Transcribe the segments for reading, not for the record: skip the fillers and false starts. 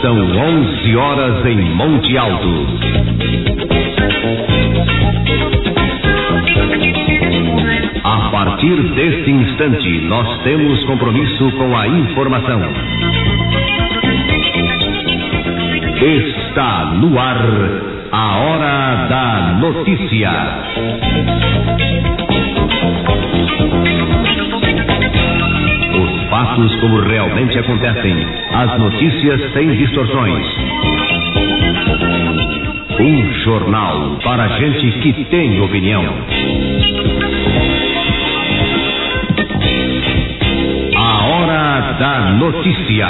São 11 horas em Monte Alto. A partir deste instante, nós temos compromisso com a informação. Está no ar a Hora da Notícia. Os fatos como realmente acontecem, as notícias sem distorções. Um jornal para gente que tem opinião. A Hora da Notícia.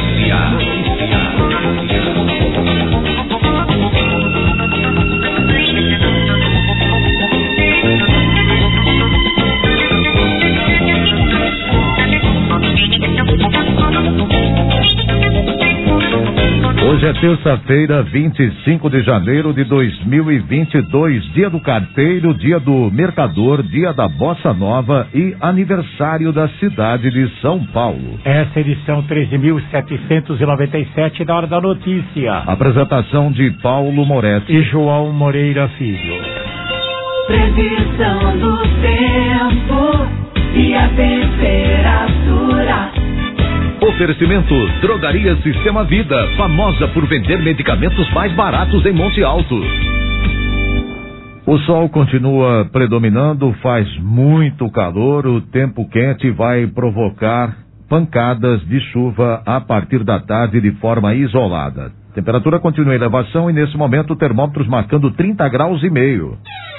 Hoje é terça-feira, 25 de janeiro de 2022, dia do carteiro, dia do mercador, dia da bossa nova e aniversário da cidade de São Paulo. Essa edição 13.797 da Hora da Notícia. Apresentação de Paulo Moretti e João Moreira Filho. Previsão do tempo e a temperatura. Oferecimento Drogaria Sistema Vida, famosa por vender medicamentos mais baratos em Monte Alto. O sol continua predominando, faz muito calor, o tempo quente vai provocar pancadas de chuva a partir da tarde de forma isolada. Temperatura continua em elevação e nesse momento termômetros marcando 30 graus e meio.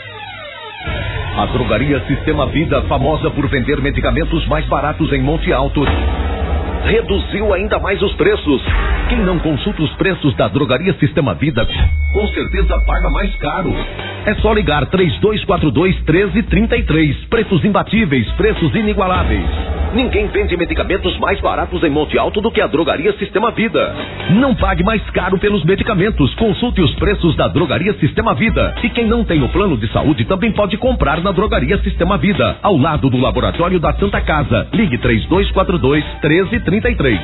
A Drogaria Sistema Vida, famosa por vender medicamentos mais baratos em Monte Alto, reduziu ainda mais os preços. Quem não consulta os preços da Drogaria Sistema Vida, com certeza paga mais caro. É só ligar 3242-1333. Preços imbatíveis, preços inigualáveis. Ninguém vende medicamentos mais baratos em Monte Alto do que a Drogaria Sistema Vida. Não pague mais caro pelos medicamentos. Consulte os preços da Drogaria Sistema Vida. E quem não tem o plano de saúde também pode comprar na Drogaria Sistema Vida, ao lado do Laboratório da Santa Casa. Ligue 3242-1333.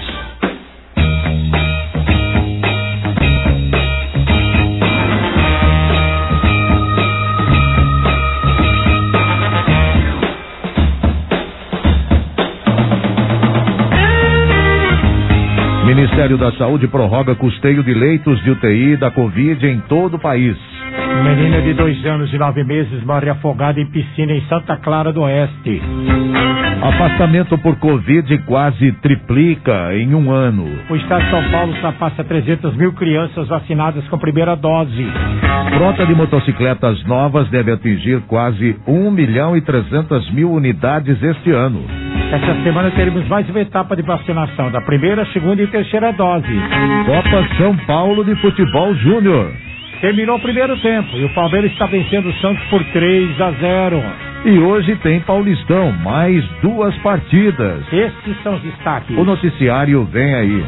Ministério da Saúde prorroga custeio de leitos de UTI da Covid em todo o país. Menina de 2 anos e 9 meses morre afogada em piscina em Santa Clara do Oeste. Afastamento por Covid quase triplica em um ano. O estado de São Paulo ultrapassa 300 mil crianças vacinadas com primeira dose. Frota de motocicletas novas deve atingir quase 1.300.000 unidades este ano. Essa semana teremos mais uma etapa de vacinação da primeira, segunda e terceira dose. Copa São Paulo de Futebol Júnior. Terminou o primeiro tempo e o Palmeiras está vencendo o Santos por 3-0. E hoje tem Paulistão, mais 2 partidas. Esses são os destaques. O noticiário vem aí.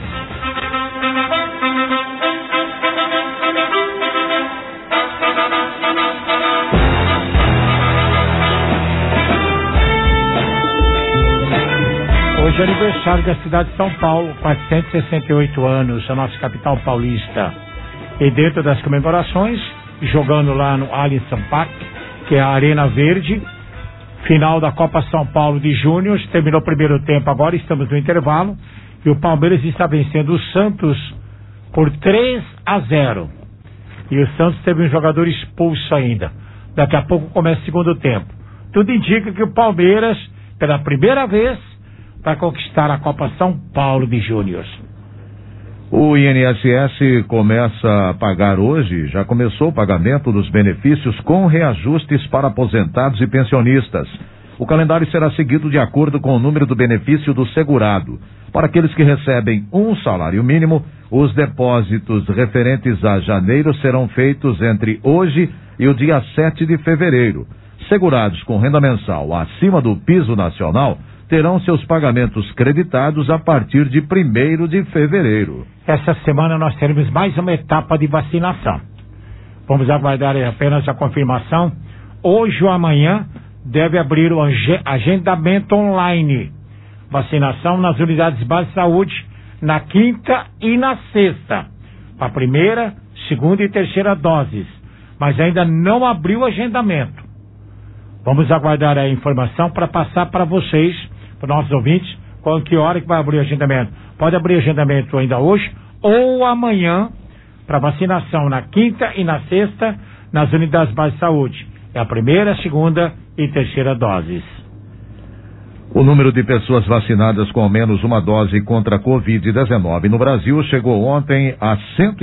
Hoje é aniversário da cidade de São Paulo, 468 anos, a nossa capital paulista. E dentro das comemorações, jogando lá no Allianz Parque, que é a Arena Verde, final da Copa São Paulo de Júnior, terminou o primeiro tempo, agora estamos no intervalo, e o Palmeiras está vencendo o Santos por 3-0. E o Santos teve um jogador expulso ainda. Daqui a pouco começa o segundo tempo. Tudo indica que o Palmeiras, pela primeira vez, vai conquistar a Copa São Paulo de Júnior. O INSS começa a pagar hoje, já começou o pagamento dos benefícios com reajustes para aposentados e pensionistas. O calendário será seguido de acordo com o número do benefício do segurado. Para aqueles que recebem um salário mínimo, os depósitos referentes a janeiro serão feitos entre hoje e o dia 7 de fevereiro. Segurados com renda mensal acima do piso nacional terão seus pagamentos creditados a partir de 1º de fevereiro. Essa semana nós teremos mais uma etapa de vacinação. Vamos aguardar apenas a confirmação. Hoje ou amanhã deve abrir o agendamento online. Vacinação nas unidades básicas de saúde na quinta e na sexta. a primeira, segunda e terceira doses, mas ainda não abriu o agendamento. Vamos aguardar a informação para passar para vocês, para nossos ouvintes, qual que hora que vai abrir o agendamento. Pode abrir o agendamento ainda hoje ou amanhã para vacinação na quinta e na sexta nas unidades básicas de saúde. É a primeira, segunda e terceira doses. O número de pessoas vacinadas com ao menos uma dose contra a Covid-19 no Brasil chegou ontem a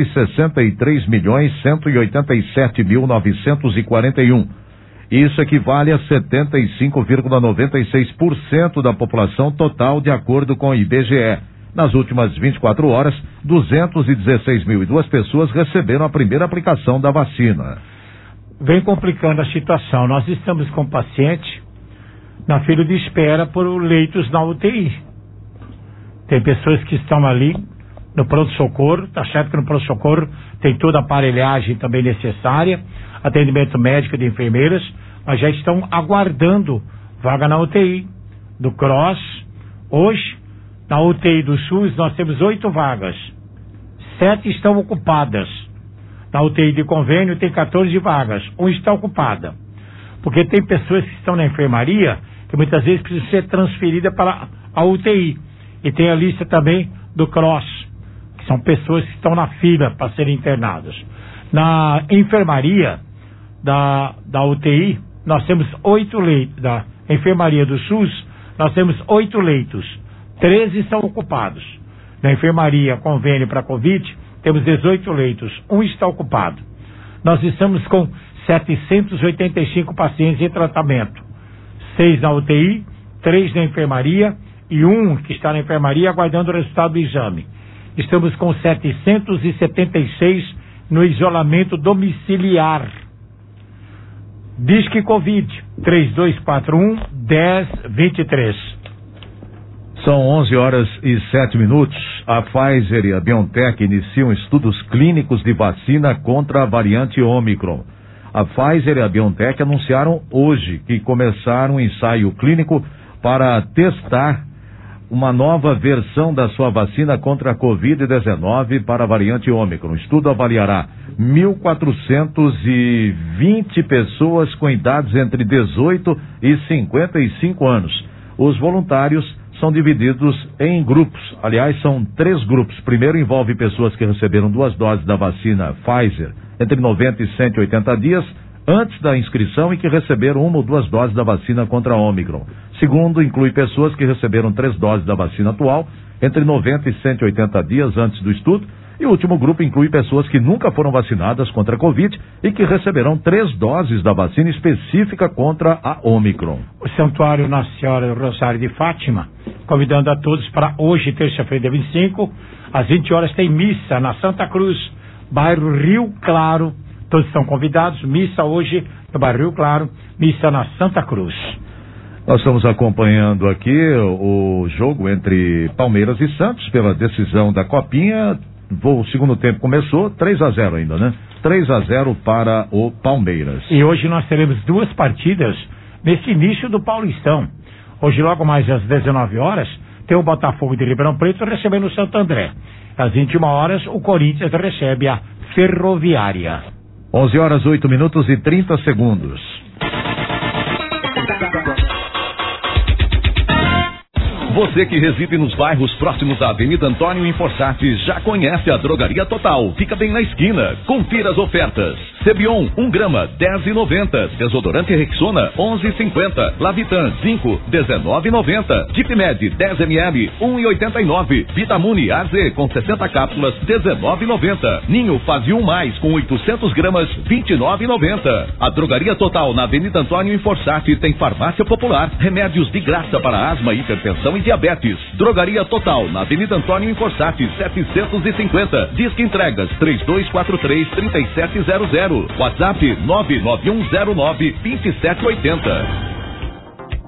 163.187.941. Isso equivale a 75,96% da população total, de acordo com o IBGE. Nas últimas 24 horas, 216.002 pessoas receberam a primeira aplicação da vacina. Vem complicando a situação. Nós estamos com paciente na fila de espera por leitos na UTI. Tem pessoas que estão ali no pronto-socorro. Tá certo que no pronto-socorro tem toda a aparelhagem também necessária, atendimento médico de enfermeiras, mas já estão aguardando vaga na UTI do CROSS. Hoje, na UTI do SUS, nós temos 8 vagas. 7 estão ocupadas. Na UTI de convênio tem 14 vagas. 1 está ocupada. Porque tem pessoas que estão na enfermaria que muitas vezes precisam ser transferidas para a UTI. E tem a lista também do CROSS, que são pessoas que estão na fila para serem internadas. Na enfermaria da UTI, nós temos 8 leitos. Da enfermaria do SUS, nós temos 8 leitos. 13 estão ocupados. Na enfermaria convênio para Covid, temos 18 leitos. 1 está ocupado. Nós estamos com 785 pacientes em tratamento. 6 na UTI, 3 na enfermaria e 1 que está na enfermaria aguardando o resultado do exame. Estamos com 776 no isolamento domiciliar. Disque Covid 3241-1023. São 11h07. A Pfizer e a BioNTech iniciam estudos clínicos de vacina contra a variante Ômicron. A Pfizer e a BioNTech anunciaram hoje que começaram um ensaio clínico para testar uma nova versão da sua vacina contra a Covid-19 para a variante Ômicron. O estudo avaliará 1.420 pessoas com idades entre 18 e 55 anos. Os voluntários são divididos em grupos. Aliás, são 3 grupos. Primeiro envolve pessoas que receberam 2 doses da vacina Pfizer entre 90 e 180 dias antes da inscrição e que receberam 1 ou 2 doses da vacina contra a Ômicron. Segundo, inclui pessoas que receberam 3 doses da vacina atual entre 90 e 180 dias antes do estudo. E o último grupo inclui pessoas que nunca foram vacinadas contra a Covid e que receberão 3 doses da vacina específica contra a Ômicron. O Santuário Nossa Senhora do Rosário de Fátima, convidando a todos para hoje, terça-feira, dia 25, às 20 horas tem missa na Santa Cruz, bairro Rio Claro. Todos estão convidados, missa hoje no bairro Rio Claro, missa na Santa Cruz. Nós estamos acompanhando aqui o jogo entre Palmeiras e Santos pela decisão da Copinha. O segundo tempo começou, 3-0 ainda, né? 3-0 para o Palmeiras. E hoje nós teremos 2 partidas nesse início do Paulistão. Hoje, logo mais às 19 horas, tem o Botafogo de Ribeirão Preto recebendo o Santo André. Às 21 horas, o Corinthians recebe a Ferroviária. 11h08:30. Você que reside nos bairros próximos à Avenida Antônio Inforçati já conhece a Drogaria Total. Fica bem na esquina. Confira as ofertas. Cebion, 1 grama, R$10,90. Desodorante Rexona, R$11,50. Lavitan, 5, R$19,90. Dipmed, 10 ml, R$1,89. Vitamune AZ, com 60 cápsulas, R$19,90. Ninho Fase 1+, com 800 gramas, R$29,90. A Drogaria Total, na Avenida Antônio Inforçati, tem farmácia popular, remédios de graça para asma, hipertensão e diabetes. Drogaria Total, na Avenida Antônio Inforçati, 750. Disque entregas 3243-3700. WhatsApp 99109-2780.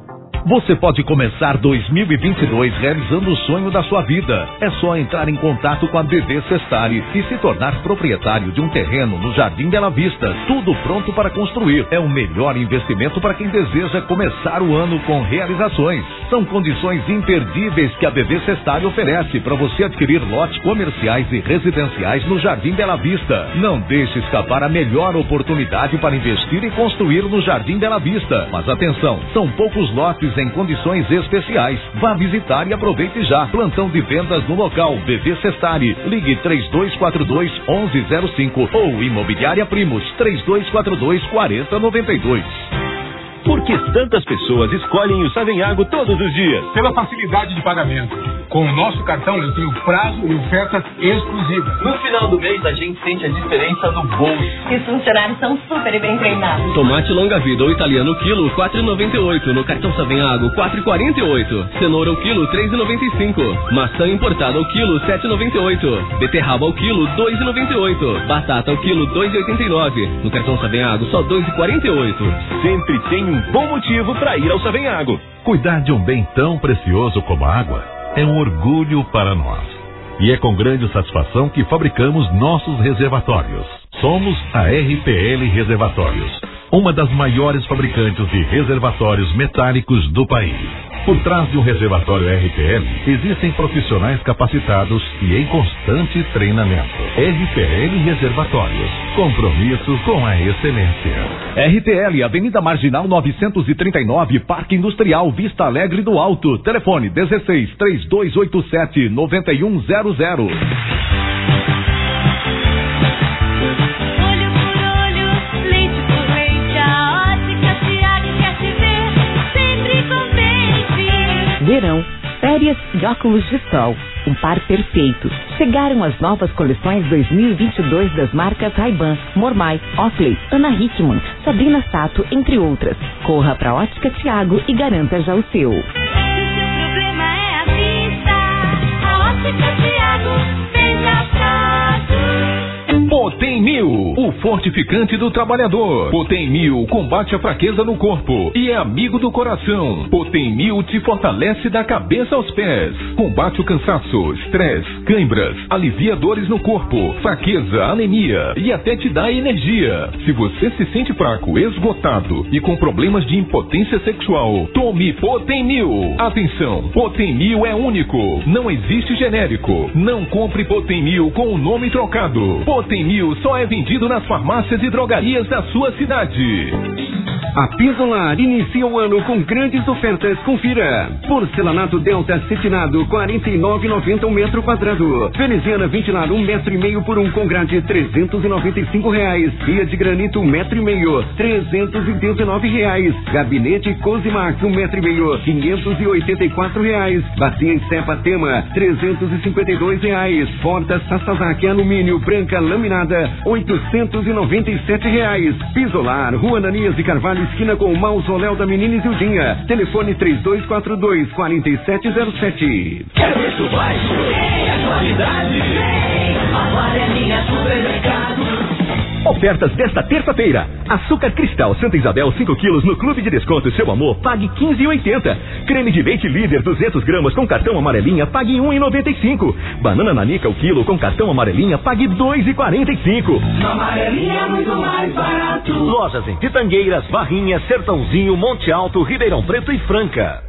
Você pode começar 2022 realizando o sonho da sua vida. É só entrar em contato com a BV Sestari e se tornar proprietário de um terreno no Jardim Bela Vista. Tudo pronto para construir. É o melhor investimento para quem deseja começar o ano com realizações. São condições imperdíveis que a BV Sestari oferece para você adquirir lotes comerciais e residenciais no Jardim Bela Vista. Não deixe escapar a melhor oportunidade para investir e construir no Jardim Bela Vista. Mas atenção, são poucos lotes em condições especiais. Vá visitar e aproveite já. Plantão de vendas no local BV Sestari. Ligue 3242-1105 ou Imobiliária Primos 3242-4092. Por que tantas pessoas escolhem o Savenhago todos os dias? Pela facilidade de pagamento. Com o nosso cartão eu tenho prazo e ofertas exclusivas. No final do mês a gente sente a diferença no bolso. E os funcionários são super bem treinados. Tomate longa vida ou italiano quilo, R$4,98. No cartão Savenhago, R$4,48. Cenoura o quilo, R$3,95. Maçã importada ao quilo, R$7,98. Beterraba ao quilo, R$2,98. Batata ao quilo, R$2,89. No cartão Savenhago, só R$2,48. Sempre tem um bom motivo para ir ao Savenhago. Cuidar de um bem tão precioso como a água é um orgulho para nós. E é com grande satisfação que fabricamos nossos reservatórios. Somos a RPL Reservatórios, uma das maiores fabricantes de reservatórios metálicos do país. Por trás de um reservatório RPL, existem profissionais capacitados e em constante treinamento. RPL Reservatórios, compromisso com a excelência. RPL, Avenida Marginal 939, Parque Industrial, Vista Alegre do Alto. Telefone 16-3287-9100. Verão, férias e óculos de sol, um par perfeito. Chegaram as novas coleções 2022 das marcas Ray-Ban, Mormai, Oakley, Ana Hickman, Sabrina Sato, entre outras. Corra para Ótica Thiago e garanta já o seu. Se o seu problema é a vista, a Ótica Thiago vem da Potem 1000, o fortificante do trabalhador. Potem 1000 combate a fraqueza no corpo e é amigo do coração. Potem 1000 te fortalece da cabeça aos pés. Combate o cansaço, estresse, câimbras, alivia dores no corpo, fraqueza, anemia e até te dá energia. Se você se sente fraco, esgotado e com problemas de impotência sexual, tome Potem 1000. Atenção, Potem 1000 é único, não existe genérico. Não compre Potem 1000 com o nome trocado. Potem 1000 só é vendido nas farmácias e drogarias da sua cidade. A Pisolar inicia o ano com grandes ofertas. Confira. Porcelanato Delta cetinado, R$49,90 um metro quadrado. Veneziana ventilar 1,5 metro por com grade, R$395. Pia de granito 1,5 metro, R$319. Gabinete Cosimax 1,5 metro, R$584. Bacia em cepa Tema, R$352. Porta Sasazaki alumínio branca laminada, R$897. Pisolar, Rua Ananias de Carvalho, esquina com o Mausoléu da Menina Isildinha. Telefone 3242-4707. Quer preço baixo? Tem a qualidade. Agora é minha Supermercado. Ofertas desta terça-feira. Açúcar Cristal Santa Isabel 5 quilos no Clube de Desconto Seu Amor, pague R$15,80. Creme de leite Líder 200 gramas com cartão amarelinha, pague R$1,95. Banana Nanica o quilo com cartão amarelinha, pague R$2,45. Amarelinha é muito mais barato. Lojas em Pitangueiras, Barrinha, Sertãozinho, Monte Alto, Ribeirão Preto e Franca.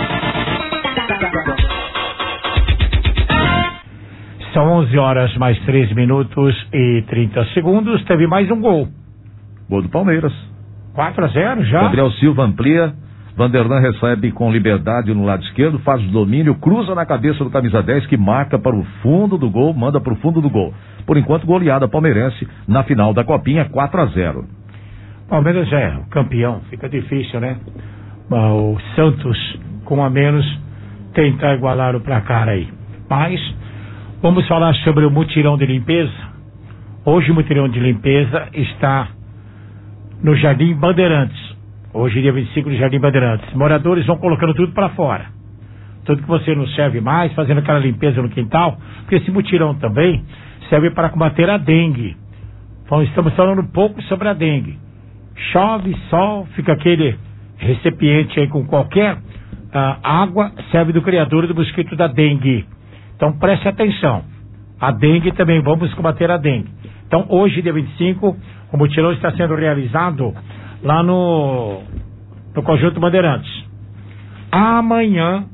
São 11 horas mais 3 minutos e 30 segundos. Teve mais um gol. Gol do Palmeiras. 4-0 já. Gabriel Silva amplia. Vanderlan recebe com liberdade no lado esquerdo, faz o domínio, cruza na cabeça do camisa 10 que marca para o fundo do gol, manda para o fundo do gol. Por enquanto, goleada palmeirense na final da Copinha, 4-0. Palmeiras é o campeão, fica difícil, né? O Santos, com a menos, tentar igualar o placar aí. Mas vamos falar sobre o mutirão de limpeza. Hoje o mutirão de limpeza está no Jardim Bandeirantes. Hoje, dia 25, no Jardim Bandeirantes. Moradores vão colocando tudo para fora. Tudo que você não serve mais, fazendo aquela limpeza no quintal. Porque esse mutirão também serve para combater a dengue. Então, estamos falando um pouco sobre a dengue. Chove, sol, fica aquele recipiente aí com qualquer a água serve do criador do mosquito da dengue. Então preste atenção. A dengue também, vamos combater a dengue. Então hoje, dia 25, o mutirão está sendo realizado lá no Conjunto Bandeirantes. Amanhã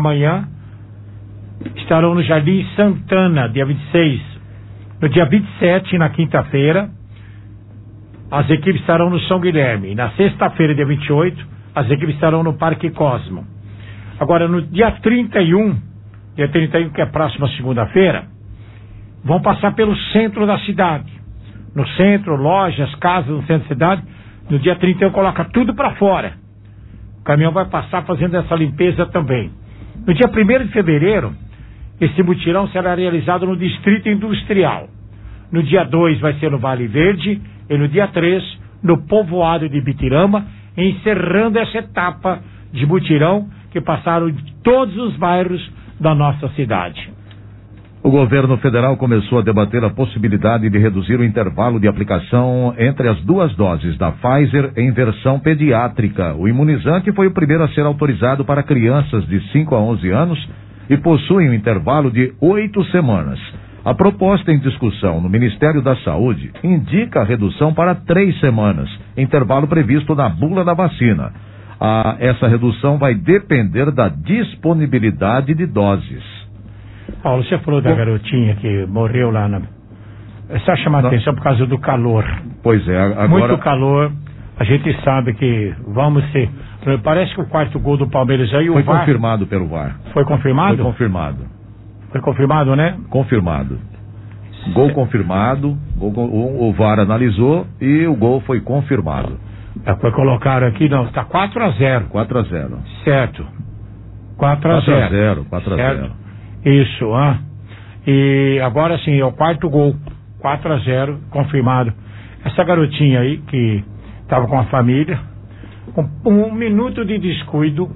estarão no Jardim Santana, dia 26. No dia 27, na quinta-feira, as equipes estarão no São Guilherme. E na sexta-feira, dia 28, as equipes estarão no Parque Cosmo. Agora, no dia 31, que é a próxima segunda-feira, vão passar pelo centro da cidade. No centro, lojas, casas no centro da cidade. No dia 31 coloca tudo para fora. O caminhão vai passar fazendo essa limpeza também. No dia 1º de fevereiro, esse mutirão será realizado no Distrito Industrial. No dia 2 vai ser no Vale Verde e no dia 3 no povoado de Bitirama, encerrando essa etapa de mutirão que passaram de todos os bairros da nossa cidade. O governo federal começou a debater a possibilidade de reduzir o intervalo de aplicação entre as duas doses da Pfizer em versão pediátrica. O imunizante foi o primeiro a ser autorizado para crianças de 5 a 11 anos e possui um intervalo de 8 semanas. A proposta em discussão no Ministério da Saúde indica a redução para 3 semanas, intervalo previsto na bula da vacina. Essa redução vai depender da disponibilidade de doses. Paulo, você falou da garotinha que morreu lá na... Só chamar a atenção por causa do calor. Pois é, agora... Muito calor. A gente sabe que vamos ser... Parece que o quarto gol do Palmeiras aí... Foi confirmado pelo VAR. Foi confirmado? Foi confirmado. Foi confirmado, né? Confirmado. Gol confirmado. O VAR analisou e o gol foi confirmado. Foi colocado aqui, não, está 4-0. 4-0. Certo. 4-0. 4-0. Isso, e agora sim, é o quarto gol, 4-0, confirmado. Essa garotinha aí, que estava com a família, com um minuto de descuido,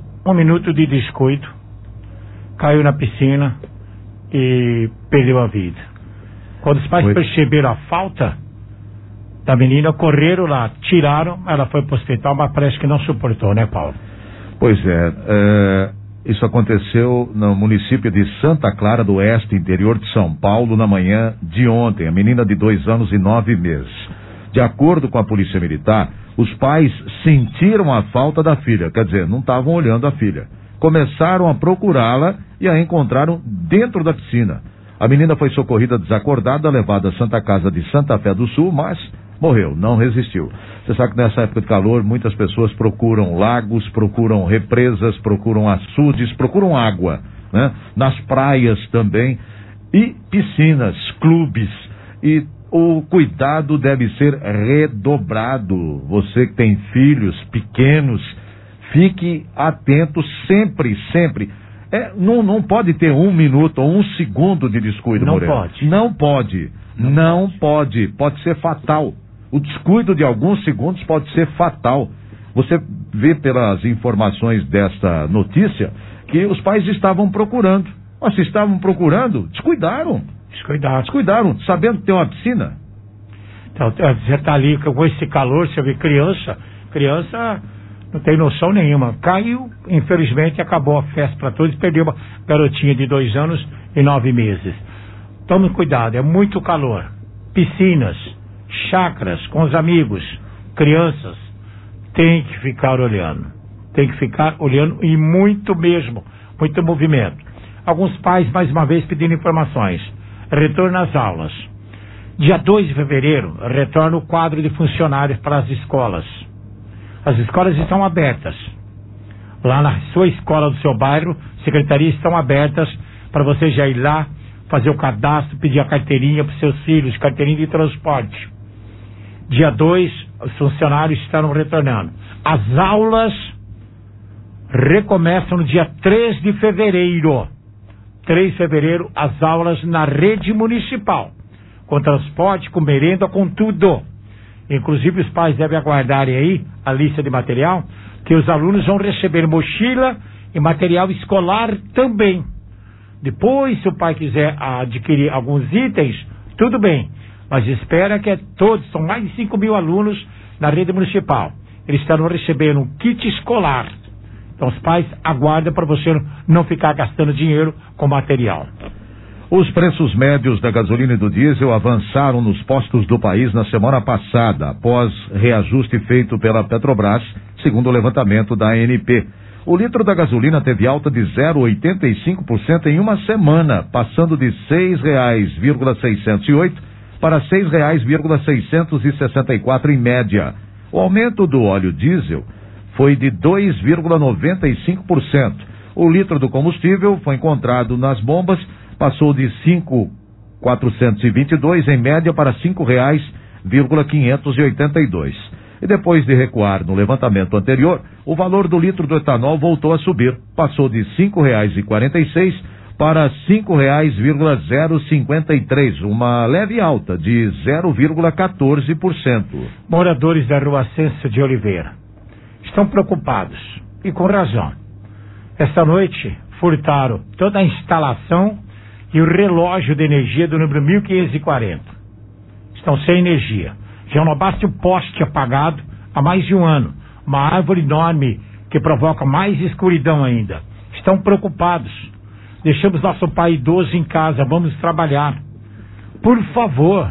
caiu na piscina e perdeu a vida. Quando os pais perceberam a falta da menina, correram lá, tiraram, ela foi para o hospital, mas parece que não suportou, né, Paulo? Pois é, isso aconteceu no município de Santa Clara do Oeste, interior de São Paulo, na manhã de ontem. A menina de 2 anos e 9 meses. De acordo com a Polícia Militar, os pais sentiram a falta da filha, quer dizer, não estavam olhando a filha. Começaram a procurá-la e a encontraram dentro da piscina. A menina foi socorrida desacordada, levada à Santa Casa de Santa Fé do Sul, mas morreu, não resistiu. Você sabe que nessa época de calor, muitas pessoas procuram lagos, procuram represas, procuram açudes, procuram água, né? Nas praias também, e piscinas, clubes, e o cuidado deve ser redobrado. Você que tem filhos pequenos, fique atento sempre. Não pode ter 1 minuto ou 1 segundo de descuido, Moreira. Não pode. Pode ser fatal. O descuido de alguns segundos pode ser fatal. Você vê pelas informações desta notícia que os pais estavam procurando. Mas se estavam procurando, descuidaram, sabendo que tem uma piscina. Então, você está ali com esse calor, você vê criança não tem noção nenhuma. Caiu, infelizmente, acabou a festa para todos, perdeu uma garotinha de 2 anos e 9 meses. Tome cuidado, é muito calor. Piscinas, chácaras com os amigos, crianças, tem que ficar olhando. E muito mesmo, muito movimento. Alguns pais, mais uma vez, pedindo informações. Retorno às aulas. Dia 2 de fevereiro, retorna o quadro de funcionários para as escolas. As escolas estão abertas. Lá na sua escola do seu bairro, secretarias estão abertas para você já ir lá, fazer o cadastro, pedir a carteirinha para os seus filhos, carteirinha de transporte. Dia 2, os funcionários estarão retornando. As aulas recomeçam no dia 3 de fevereiro. 3 de fevereiro, as aulas na rede municipal. Com transporte, com merenda, com tudo. Inclusive os pais devem aguardarem aí a lista de material, que os alunos vão receber mochila e material escolar também. Depois, se o pai quiser adquirir alguns itens, tudo bem. Mas espera que todos, são mais de 5 mil alunos na rede municipal. Eles estarão recebendo um kit escolar. Então os pais aguardam para você não ficar gastando dinheiro com material. Os preços médios da gasolina e do diesel avançaram nos postos do país na semana passada, após reajuste feito pela Petrobras, segundo o levantamento da ANP. O litro da gasolina teve alta de 0,85% em uma semana, passando de R$ 6,608 para R$ 6,664 em média. O aumento do óleo diesel foi de 2,95%. O litro do combustível foi encontrado nas bombas, passou de R$ 5,422 em média para R$ 5,582. E depois de recuar no levantamento anterior, o valor do litro do etanol voltou a subir, passou de R$ 5,46 para R$ 5,053, uma leve alta de 0,14%. Moradores da Rua Ascenso de Oliveira estão preocupados, e com razão. Esta noite furtaram toda a instalação e o relógio de energia do número 1540. Estão sem energia. Já não basta o poste apagado há mais de um ano. Uma árvore enorme que provoca mais escuridão ainda. Estão preocupados. Deixamos nosso pai idoso em casa, vamos trabalhar. Por favor.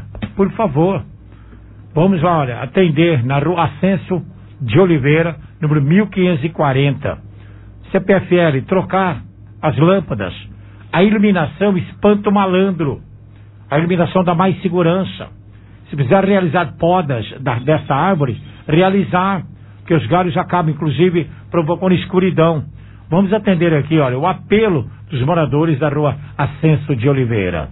Vamos lá, olha, atender na Rua Ascenso de Oliveira, número 1540. CPFL, trocar as lâmpadas. A iluminação espanta o malandro. A iluminação dá mais segurança. Se precisar realizar podas dessa árvore, realizar, porque os galhos acabam, inclusive, provocando escuridão. Vamos atender aqui, olha, o apelo dos moradores da Rua Ascenso de Oliveira.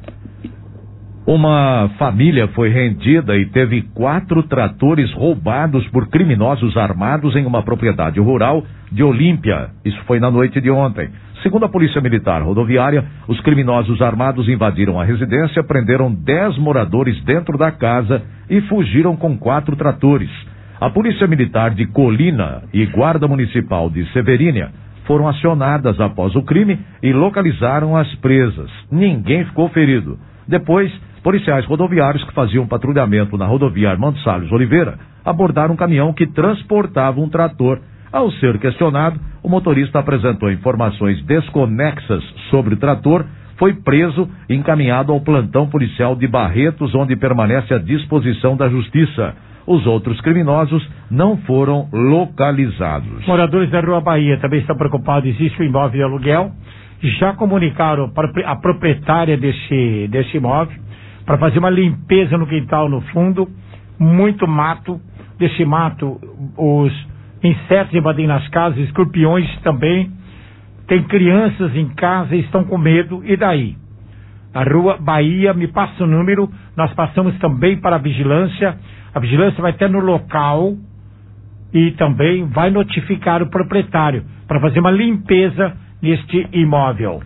Uma família foi rendida e teve 4 tratores roubados por criminosos armados em uma propriedade rural de Olímpia. Isso foi na noite de ontem. Segundo a Polícia Militar Rodoviária, os criminosos armados invadiram a residência, prenderam 10 moradores dentro da casa e fugiram com 4 tratores. A Polícia Militar de Colina e Guarda Municipal de Severínia foram acionadas após o crime e localizaram as presas. Ninguém ficou ferido. Depois, policiais rodoviários que faziam patrulhamento na rodovia Armando Salles Oliveira abordaram um caminhão que transportava um trator. Ao ser questionado, o motorista apresentou informações desconexas sobre o trator, foi preso e encaminhado ao plantão policial de Barretos, onde permanece à disposição da Justiça. Os outros criminosos não foram localizados. Moradores da Rua Bahia também estão preocupados. Existe um imóvel de aluguel. Já comunicaram para a proprietária desse imóvel para fazer uma limpeza no quintal no fundo. Muito mato. Desse mato, os insetos invadem nas casas, escorpiões também. Tem crianças em casa e estão com medo. E daí? A Rua Bahia, me passa o número. Nós passamos também para a vigilância. A vigilância vai ter no local e também vai notificar o proprietário para fazer uma limpeza neste imóvel.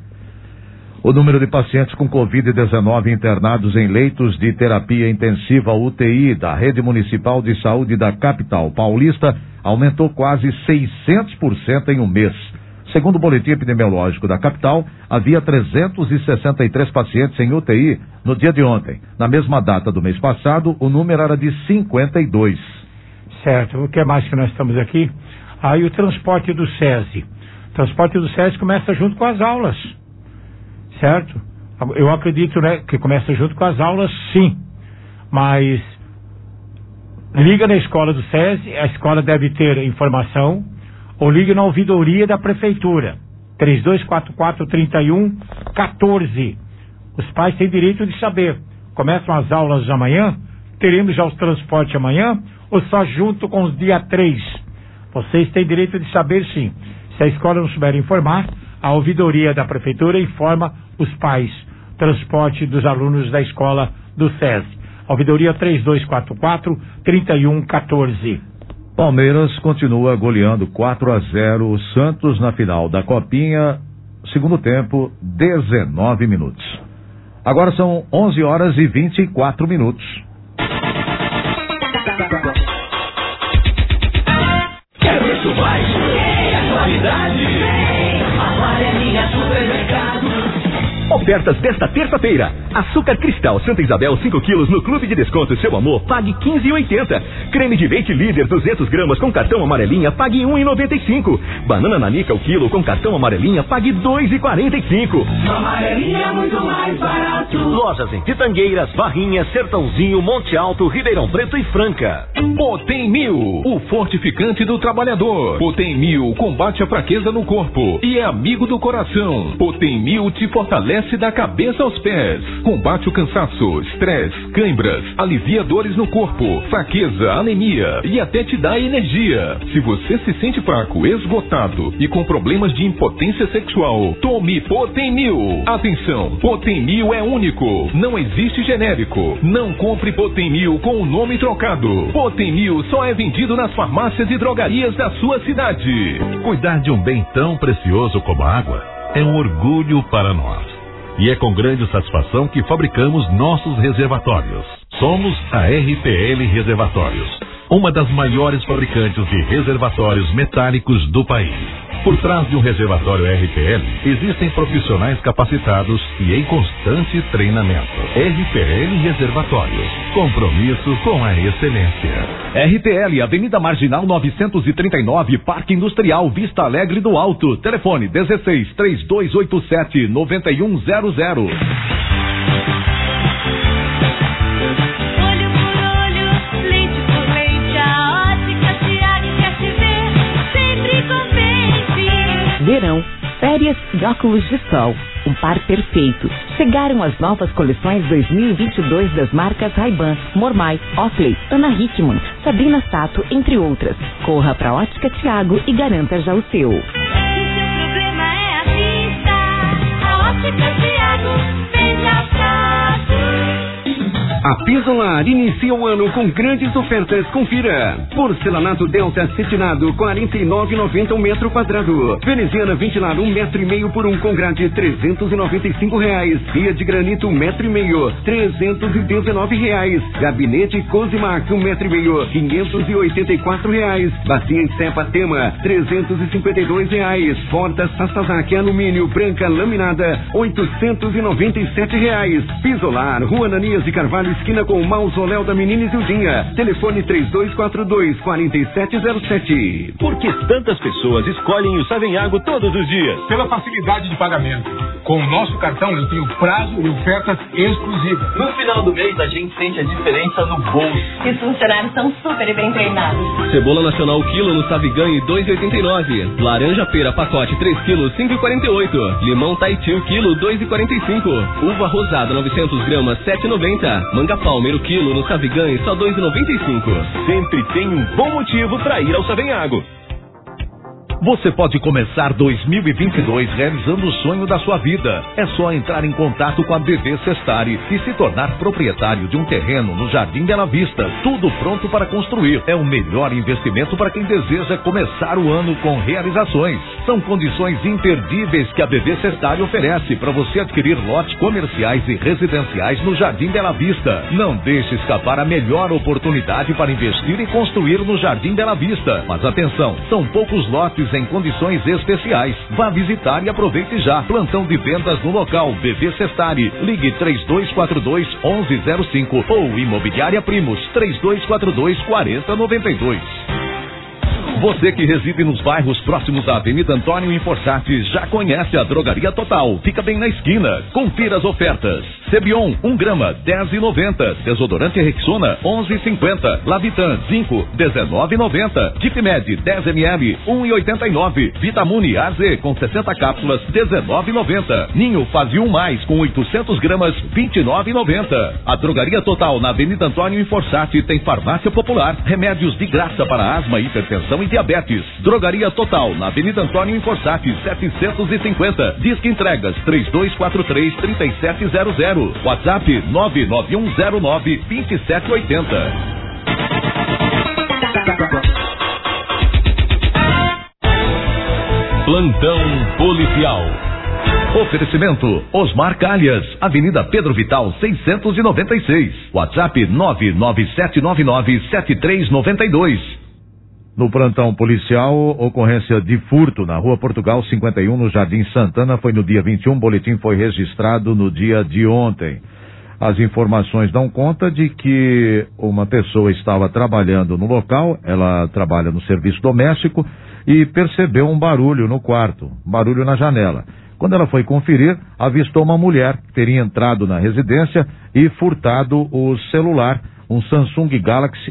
O número de pacientes com Covid-19 internados em leitos de terapia intensiva UTI da Rede Municipal de Saúde da capital paulista aumentou quase 600% em um mês. Segundo o boletim epidemiológico da capital, havia 363 pacientes em UTI no dia de ontem. Na mesma data do mês passado, o número era de 52. Certo. O que mais que nós estamos aqui? Aí o transporte do SESI. O transporte do SESI começa junto com as aulas. Certo? Eu acredito, né, que começa junto com as aulas, sim. Mas liga na escola do SESI, a escola deve ter informação, ou ligue na ouvidoria da prefeitura, 3244-3114. Os pais têm direito de saber. Começam as aulas amanhã? Teremos já os transportes amanhã? Ou só junto com os dia 3? Vocês têm direito de saber, sim. Se a escola não souber informar, a ouvidoria da prefeitura informa os pais. Transporte dos alunos da escola do SESI. Ouvidoria 3244-3114. Palmeiras continua goleando 4-0 o Santos na final da Copinha, segundo tempo, 19 minutos. Agora são 11 horas e 24 minutos. Quer preço baixo? É a qualidade. Agora é Linha Supermercado. Ofertas desta terça-feira. Açúcar Cristal Santa Isabel 5 quilos no Clube de Desconto Seu Amor, pague 15,80. Creme de leite Líder 200 gramas com cartão amarelinha, pague 1,95. Banana nanica o quilo com cartão amarelinha, pague 2,45. Amarelinha é muito mais barato. Lojas em Pitangueiras, Barrinha, Sertãozinho, Monte Alto, Ribeirão Preto e Franca. Potem 1000, o fortificante do trabalhador. Potem 1000 combate a fraqueza no corpo e é amigo do coração. Potem 1000 te fortalece da cabeça aos pés. Combate o cansaço, estresse, cãibras, alivia dores no corpo, fraqueza, anemia e até te dá energia. Se você se sente fraco, esgotado e com problemas de impotência sexual, tome Potem 1000. Atenção, Potem 1000 é único, não existe genérico. Não compre Potem 1000 com o nome trocado. Potem 1000 só é vendido nas farmácias e drogarias da sua cidade. Cuidar de um bem tão precioso como a água é um orgulho para nós. E é com grande satisfação que fabricamos nossos reservatórios. Somos a RPL Reservatórios, uma das maiores fabricantes de reservatórios metálicos do país. Por trás de um reservatório RPL, existem profissionais capacitados e em constante treinamento. RPL Reservatórios, compromisso com a excelência. RPL, Avenida Marginal 939, Parque Industrial, Vista Alegre do Alto. Telefone 16-3287-9100. Verão, férias de óculos de sol, um par perfeito. Chegaram as novas coleções 2022 das marcas Ray-Ban, Mormai, Oakley, Ana Hickman, Sabrina Sato, entre outras. Corra pra Ótica Thiago e garanta já o seu. Se o seu problema é a vista, a Ótica Thiago veja fácil. A Pisolar inicia o ano com grandes ofertas. Confira. Porcelanato Delta cetinado, R$ 49,90 um metro quadrado. Veneziana ventilar 1,5 metro por um com grade, R$ 395. Pia de granito 1,5 metro, R$ 319. Gabinete Cosimac 1,5 metro, R$ 584. Bacia em cepa Tema, R$ 352. Porta Sasazaki alumínio branca laminada, R$ 897. Pisolar, Rua Ananias de Carvalho, esquina com o Mausoléu da Menina Isildinha. Telefone 3242-4707. Por que tantas pessoas escolhem o Savenhago todos os dias? Pela facilidade de pagamento. Com o nosso cartão eu tenho prazo e ofertas exclusivas. No final do mês a gente sente a diferença no bolso. E os funcionários são super bem treinados. Cebola nacional quilo no Saviganhe 2,89. Laranja pera pacote 3 quilos 5,48. Limão Taiti quilo 2,45. Uva rosada 900 gramas 7,90. Manga palmeiro quilo no Saviganhe só 2,95. Sempre tem um bom motivo para ir ao Savenhago. Você pode começar 2022 realizando o sonho da sua vida. É só entrar em contato com a BV Sestari e se tornar proprietário de um terreno no Jardim Bela Vista. Tudo pronto para construir. É o melhor investimento para quem deseja começar o ano com realizações. São condições imperdíveis que a BV Sestari oferece para você adquirir lotes comerciais e residenciais no Jardim Bela Vista. Não deixe escapar a melhor oportunidade para investir e construir no Jardim Bela Vista. Mas atenção, são poucos lotes em condições especiais. Vá visitar e aproveite já. Plantão de vendas no local BV Sestari. Ligue 3242-1105 ou Imobiliária Primos 3242-4092. Você que reside nos bairros próximos à Avenida Antônio Inforçati já conhece a Drogaria Total. Fica bem na esquina. Confira as ofertas. Cebion, 1 grama, 10,90. Desodorante Rexona, 11,50. Lavitan, 5, 19,90. Dipmed, 10 ml, 1,89. Vitamune AZ, com 60 cápsulas, 19,90. Ninho Fase 1+, com 800 gramas, 29,90. A Drogaria Total na Avenida Antônio Inforçati tem farmácia popular, remédios de graça para asma, hipertensão e diabetes. Drogaria Total na Avenida Antônio Inforçati 750. Disque entregas 3243-3700. WhatsApp 99109-2780. Plantão policial. Oferecimento Osmar Calhas, Avenida Pedro Vital 696. WhatsApp 99799-7392. No plantão policial, ocorrência de furto na Rua Portugal 51, no Jardim Santana, foi no dia 21, o boletim foi registrado no dia de ontem. As informações dão conta de que uma pessoa estava trabalhando no local, ela trabalha no serviço doméstico, e percebeu um barulho no quarto, barulho na janela. Quando ela foi conferir, avistou uma mulher que teria entrado na residência e furtado o celular, um Samsung Galaxy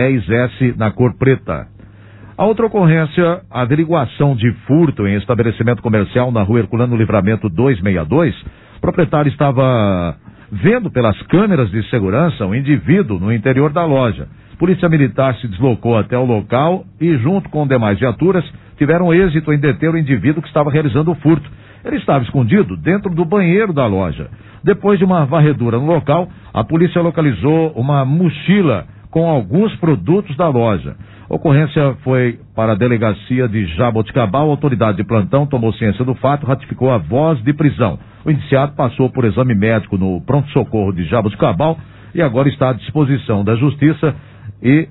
A10S na cor preta. A outra ocorrência, a averiguação de furto em estabelecimento comercial na Rua Herculano Livramento 262. O proprietário estava vendo pelas câmeras de segurança um indivíduo no interior da loja. Polícia Militar se deslocou até o local e, junto com demais viaturas, tiveram êxito em deter o indivíduo que estava realizando o furto. Ele estava escondido dentro do banheiro da loja. Depois de uma varredura no local, a polícia localizou uma mochila com alguns produtos da loja. A ocorrência foi para a delegacia de Jaboticabal. A autoridade de plantão tomou ciência do fato, ratificou a voz de prisão. O indiciado passou por exame médico no pronto-socorro de Jaboticabal e agora está à disposição da Justiça, e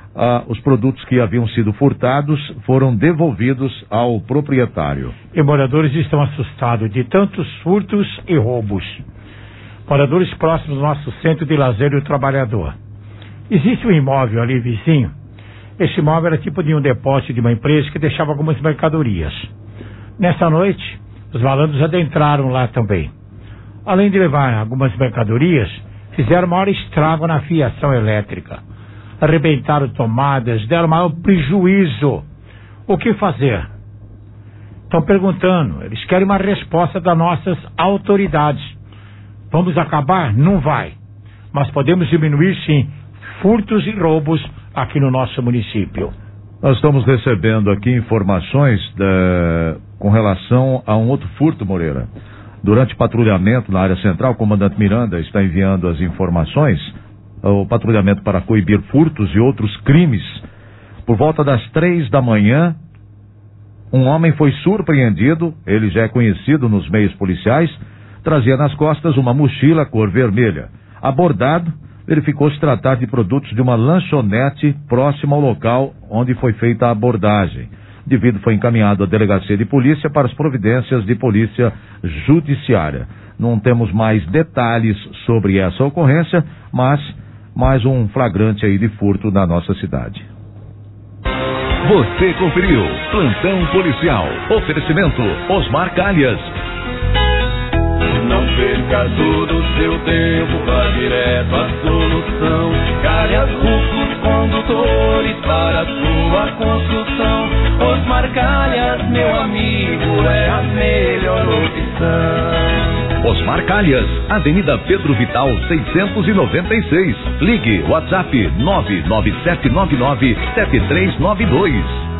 os produtos que haviam sido furtados foram devolvidos ao proprietário. E moradores estão assustados de tantos furtos e roubos. Moradores próximos do nosso centro de lazer do trabalhador. Existe um imóvel ali vizinho. Esse imóvel era tipo de um depósito de uma empresa que deixava algumas mercadorias. Nessa noite, os malandros adentraram lá também. Além de levar algumas mercadorias, fizeram maior estrago na fiação elétrica. Arrebentaram tomadas, deram maior prejuízo. O que fazer? Estão perguntando, eles querem uma resposta das nossas autoridades. Vamos acabar? Não vai. Mas podemos diminuir, sim, furtos e roubos aqui no nosso município. Nós estamos recebendo aqui informações com relação a um outro furto, Moreira. Durante patrulhamento na área central, o comandante Miranda está enviando as informações, o patrulhamento para coibir furtos e outros crimes. Por volta das 3 da manhã, um homem foi surpreendido, ele já é conhecido nos meios policiais, trazia nas costas uma mochila cor vermelha. Abordado, verificou se tratar de produtos de uma lanchonete próxima ao local onde foi feita a abordagem. O indivíduo foi encaminhado à delegacia de polícia para as providências de polícia judiciária. Não temos mais detalhes sobre essa ocorrência, mas mais um flagrante aí de furto na nossa cidade. Você conferiu Plantão Policial. Oferecimento Osmar Calhas. Não perca todo o seu tempo, vá direto à solução. Calhas Rufos Condutores para a sua construção. Osmar Calhas, meu amigo, é a melhor opção. Osmar Calhas, Avenida Pedro Vital 696. Ligue WhatsApp 997997392.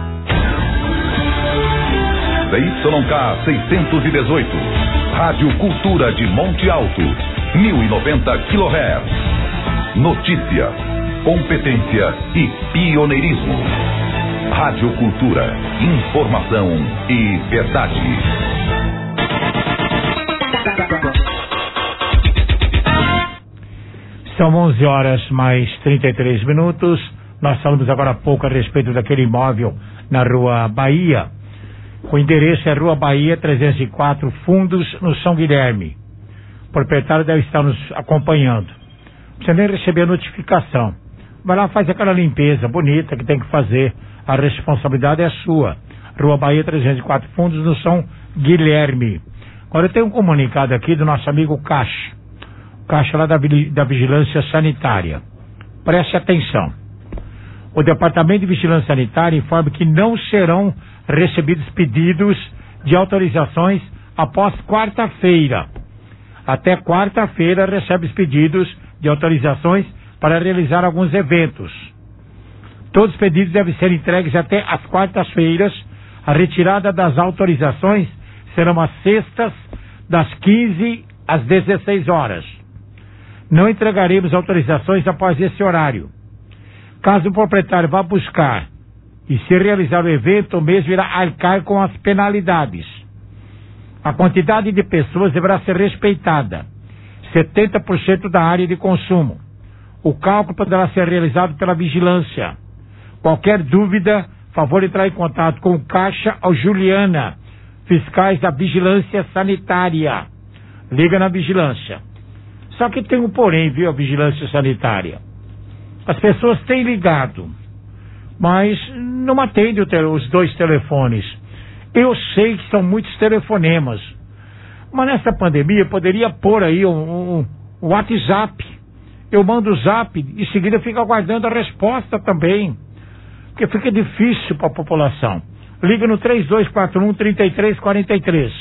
ZYK 618. Rádio Cultura de Monte Alto, 1090 kHz. Notícia, competência e pioneirismo. Rádio Cultura, informação e verdade. São 11 horas mais 33 minutos. Nós falamos agora há pouco a respeito daquele imóvel na Rua Bahia. O endereço é Rua Bahia 304, Fundos, no São Guilherme. O proprietário deve estar nos acompanhando. Não precisa nem receber a notificação. Vai lá, faz aquela limpeza bonita que tem que fazer. A responsabilidade é sua. Rua Bahia 304, Fundos, no São Guilherme. Agora eu tenho um comunicado aqui do nosso amigo Caixa. Caixa lá da Vigilância Sanitária. Preste atenção. O Departamento de Vigilância Sanitária informa que não serão recebidos pedidos de autorizações após quarta-feira. Até quarta-feira recebe os pedidos de autorizações para realizar alguns eventos. Todos os pedidos devem ser entregues até as quartas-feiras. A retirada das autorizações serão às sextas, das 15 às 16 horas. Não entregaremos autorizações após esse horário. Caso o proprietário vá buscar e se realizar o evento, o mesmo irá arcar com as penalidades. A quantidade de pessoas deverá ser respeitada. 70% da área de consumo. O cálculo poderá ser realizado pela vigilância. Qualquer dúvida, favor entrar em contato com o Caixa ou Juliana, fiscais da Vigilância Sanitária. Liga na Vigilância. Só que tem um porém, viu, a Vigilância Sanitária. As pessoas têm ligado, mas não atendem os 2 telefones. Eu sei que são muitos telefonemas, mas nessa pandemia poderia pôr aí um WhatsApp. Eu mando o zap e em seguida fico aguardando a resposta também, porque fica difícil para a população. Liga no 3241-3343,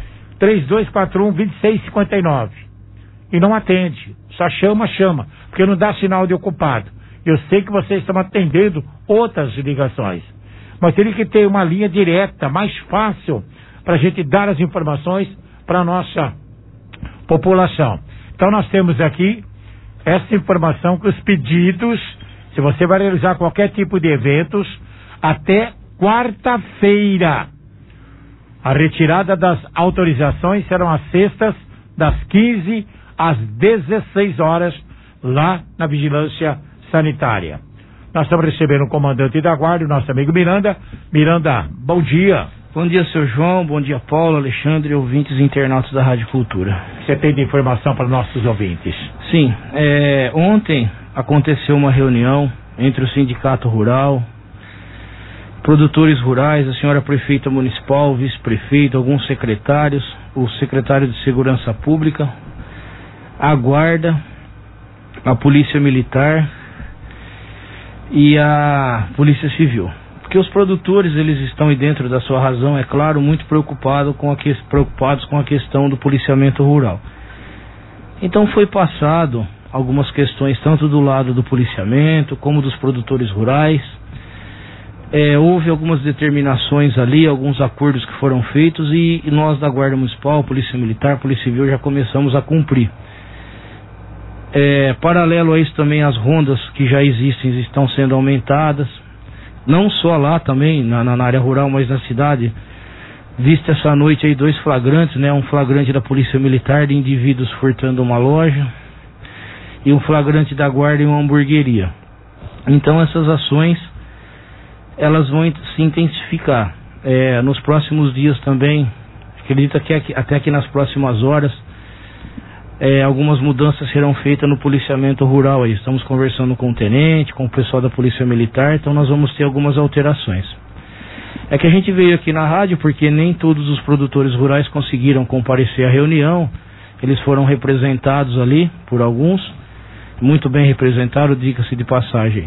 3241-2659 e não atende, só chama, porque não dá sinal de ocupado. Eu sei que vocês estão atendendo outras ligações, mas teria que ter uma linha direta, mais fácil, para a gente dar as informações para a nossa população. Então nós temos aqui essa informação que os pedidos, se você vai realizar qualquer tipo de eventos, até quarta-feira. A retirada das autorizações serão às sextas, das 15 às 16 horas, lá na Vigilância Sanitária. Nós estamos recebendo o comandante da Guarda, o nosso amigo Miranda. Miranda, bom dia. Bom dia, seu João. Bom dia, Paulo, Alexandre e ouvintes e internautas da Rádio Cultura. Você tem de informação para nossos ouvintes? Sim. Ontem aconteceu uma reunião entre o Sindicato Rural, produtores rurais, a senhora prefeita municipal, o vice-prefeito, alguns secretários, o secretário de Segurança Pública, a Guarda, a Polícia Militar e a Polícia Civil. Porque os produtores, eles estão aí dentro da sua razão, é claro, muito preocupados com a questão do policiamento rural. Então foi passado algumas questões, tanto do lado do policiamento, como dos produtores rurais. Houve algumas determinações ali, alguns acordos que foram feitos e nós da Guarda Municipal, Polícia Militar, Polícia Civil já começamos a cumprir. Paralelo a isso também, as rondas que já existem estão sendo aumentadas. Não só lá também, na área rural, mas na cidade. Visto essa noite aí 2 flagrantes, né? Um flagrante da Polícia Militar de indivíduos furtando uma loja e um flagrante da Guarda em uma hamburgueria. Então essas ações, elas vão se intensificar. Nos próximos dias também, acredito que até aqui nas próximas horas, algumas mudanças serão feitas no policiamento rural aí. Estamos conversando com o tenente, com o pessoal da Polícia Militar, então nós vamos ter algumas alterações. É que a gente veio aqui na rádio porque nem todos os produtores rurais conseguiram comparecer à reunião. Eles foram representados ali por alguns, muito bem representados, diga-se de passagem.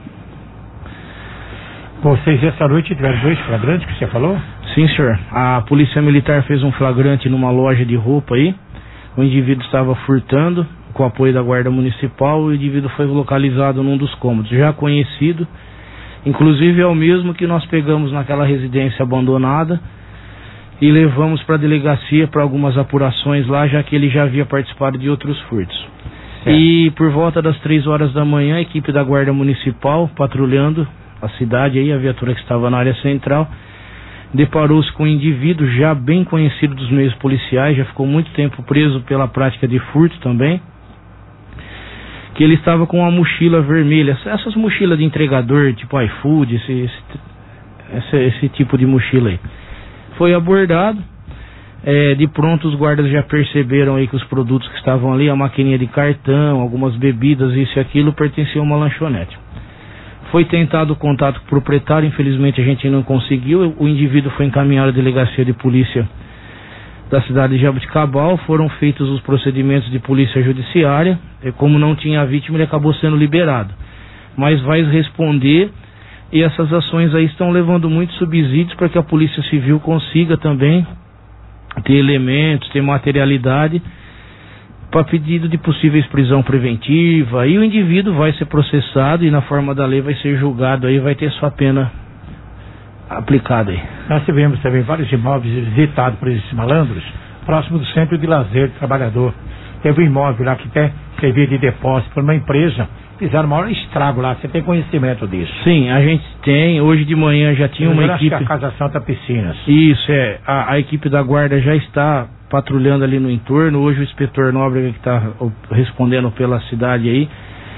Vocês essa noite tiveram 2 flagrantes que você falou? Sim, senhor. A Polícia Militar fez um flagrante numa loja de roupa aí. O indivíduo estava furtando, com o apoio da Guarda Municipal, o indivíduo foi localizado num dos cômodos, já conhecido, inclusive é o mesmo que nós pegamos naquela residência abandonada e levamos para a delegacia para algumas apurações lá, já que ele já havia participado de outros furtos. Certo. E por volta das 3 horas da manhã, a equipe da Guarda Municipal, patrulhando a cidade aí, a viatura que estava na área central, deparou-se com um indivíduo já bem conhecido dos meios policiais, já ficou muito tempo preso pela prática de furto também, que ele estava com uma mochila vermelha, essas mochilas de entregador, tipo iFood, esse tipo de mochila aí. Foi abordado, de pronto os guardas já perceberam aí que os produtos que estavam ali, a maquininha de cartão, algumas bebidas, isso e aquilo, pertenciam a uma lanchonete. Foi tentado o contato com o proprietário, infelizmente a gente não conseguiu. O indivíduo foi encaminhado à delegacia de polícia da cidade de Jaboticabal. Foram feitos os procedimentos de polícia judiciária. Como não tinha a vítima, ele acabou sendo liberado. Mas vai responder, e essas ações aí estão levando muitos subsídios para que a Polícia Civil consiga também ter elementos, ter materialidade para pedido de possíveis prisão preventiva, e o indivíduo vai ser processado e na forma da lei vai ser julgado aí, vai ter sua pena aplicada aí. Nós tivemos também vários imóveis visitados por esses malandros, próximo do centro de lazer do trabalhador. Teve um imóvel lá que até servia de depósito para uma empresa, fizeram o maior estrago lá. Você tem conhecimento disso? Sim, a gente tem. Hoje de manhã já tinha uma equipe. Acho que a Casa Santa Piscinas. Isso, a equipe da Guarda já está patrulhando ali no entorno. Hoje o inspetor Nóbrega, que está respondendo pela cidade aí,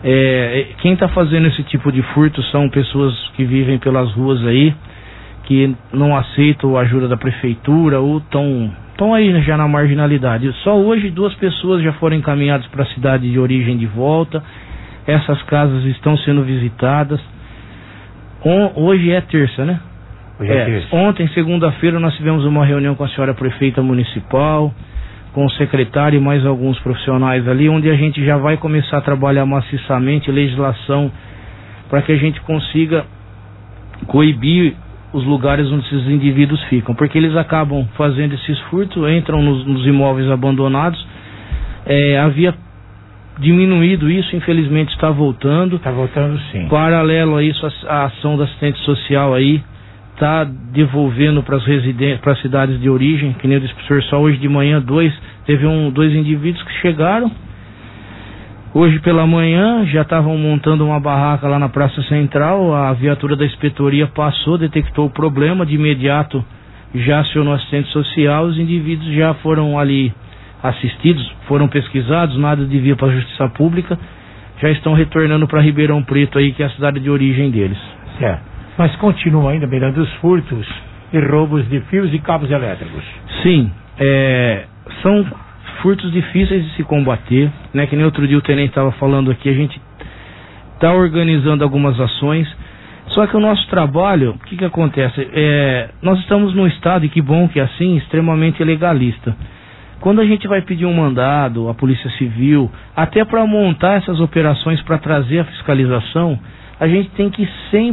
Quem está fazendo esse tipo de furto são pessoas que vivem pelas ruas aí, que não aceitam a ajuda da prefeitura ou estão aí já na marginalidade. Só hoje 2 pessoas já foram encaminhadas para a cidade de origem de volta. Essas casas estão sendo visitadas. Hoje é terça, né? Hoje é terça. Ontem, segunda-feira, nós tivemos uma reunião com a senhora prefeita municipal, com o secretário e mais alguns profissionais ali, onde a gente já vai começar a trabalhar maciçamente legislação para que a gente consiga coibir os lugares onde esses indivíduos ficam, porque eles acabam fazendo esses furtos, entram nos imóveis abandonados. Havia diminuído isso, infelizmente está voltando. Está voltando, sim. Paralelo a isso, a ação da assistente social aí está devolvendo para as residências, para as cidades de origem, que nem eu disse para o senhor, só hoje de manhã teve 2 indivíduos que chegaram. Hoje pela manhã já estavam montando uma barraca lá na Praça Central, a viatura da inspetoria passou, detectou o problema, de imediato já acionou a assistente social, os indivíduos já foram ali assistidos, foram pesquisados, nada de via para a Justiça Pública, já estão retornando para Ribeirão Preto aí, que é a cidade de origem deles. Certo. Mas continua ainda beirando os furtos e roubos de fios e cabos elétricos. Sim, são furtos difíceis de se combater, né? Que nem outro dia o tenente estava falando aqui, a gente está organizando algumas ações, só que o nosso trabalho, o que acontece? Nós estamos num estado, e que bom que é assim, extremamente legalista. Quando a gente vai pedir um mandado, a Polícia Civil, até para montar essas operações para trazer a fiscalização, a gente tem que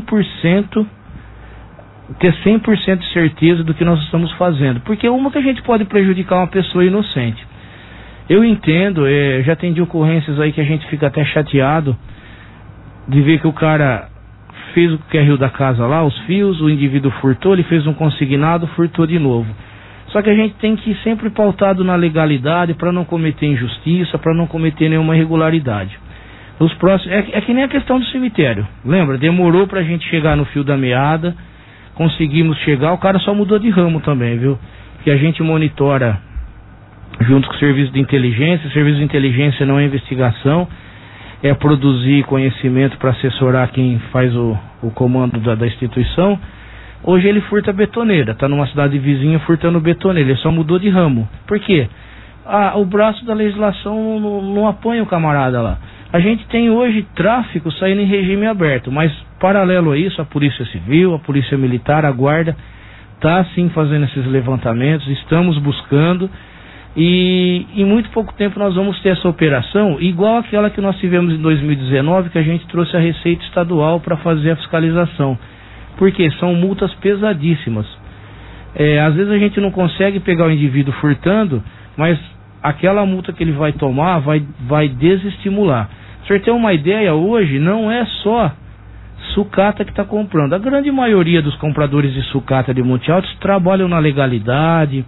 ter 100% de certeza do que nós estamos fazendo, porque uma que a gente pode prejudicar uma pessoa inocente. Eu entendo, já atendi ocorrências aí que a gente fica até chateado de ver que o cara fez o QR da casa lá, os fios, o indivíduo furtou, ele fez um consignado, furtou de novo. Só que a gente tem que ir sempre pautado na legalidade para não cometer injustiça, para não cometer nenhuma irregularidade. Os próximos, é que nem a questão do cemitério. Lembra? Demorou pra gente chegar no fio da meada, conseguimos chegar, o cara só mudou de ramo também, viu? Que a gente monitora junto com o serviço de inteligência. O serviço de inteligência não é investigação, é produzir conhecimento para assessorar quem faz o comando da instituição. Hoje ele furta betoneira, tá numa cidade vizinha furtando betoneira, ele só mudou de ramo. Por quê? O braço da legislação não apoia o camarada lá. A gente tem hoje tráfico saindo em regime aberto, mas paralelo a isso, a Polícia Civil, a Polícia Militar, a Guarda, está sim fazendo esses levantamentos, estamos buscando, e em muito pouco tempo nós vamos ter essa operação, igual aquela que nós tivemos em 2019, que a gente trouxe a Receita Estadual para fazer a fiscalização, porque são multas pesadíssimas. Às vezes a gente não consegue pegar o indivíduo furtando, mas aquela multa que ele vai tomar vai desestimular. O senhor tem uma ideia, hoje não é só sucata que está comprando. A grande maioria dos compradores de sucata de Monte Alto trabalham na legalidade.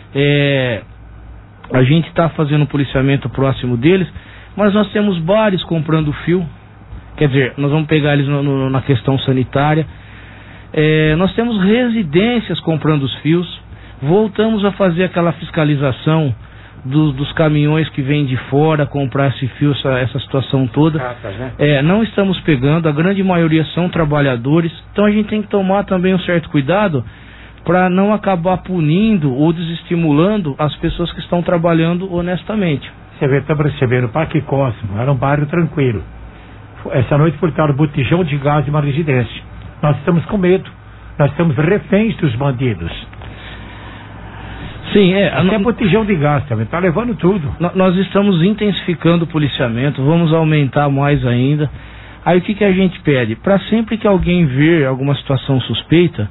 A gente está fazendo um policiamento próximo deles, mas nós temos bares comprando fio. Quer dizer, nós vamos pegar eles na questão sanitária. Nós temos residências comprando os fios. Voltamos a fazer aquela fiscalização dos caminhões que vêm de fora comprar esse fio, essa situação toda. Não estamos pegando, a grande maioria são trabalhadores, então a gente tem que tomar também um certo cuidado para não acabar punindo ou desestimulando as pessoas que estão trabalhando honestamente. Você vê, estamos recebendo o Parque Cosmo, era um bairro tranquilo. Essa noite furtaram botijão de gás de uma residência. Nós estamos com medo, nós estamos reféns dos bandidos. Sim, até botijão de gás também, tá levando tudo. Nós estamos intensificando o policiamento, vamos aumentar mais ainda. Aí o que a gente pede? Para sempre que alguém ver alguma situação suspeita,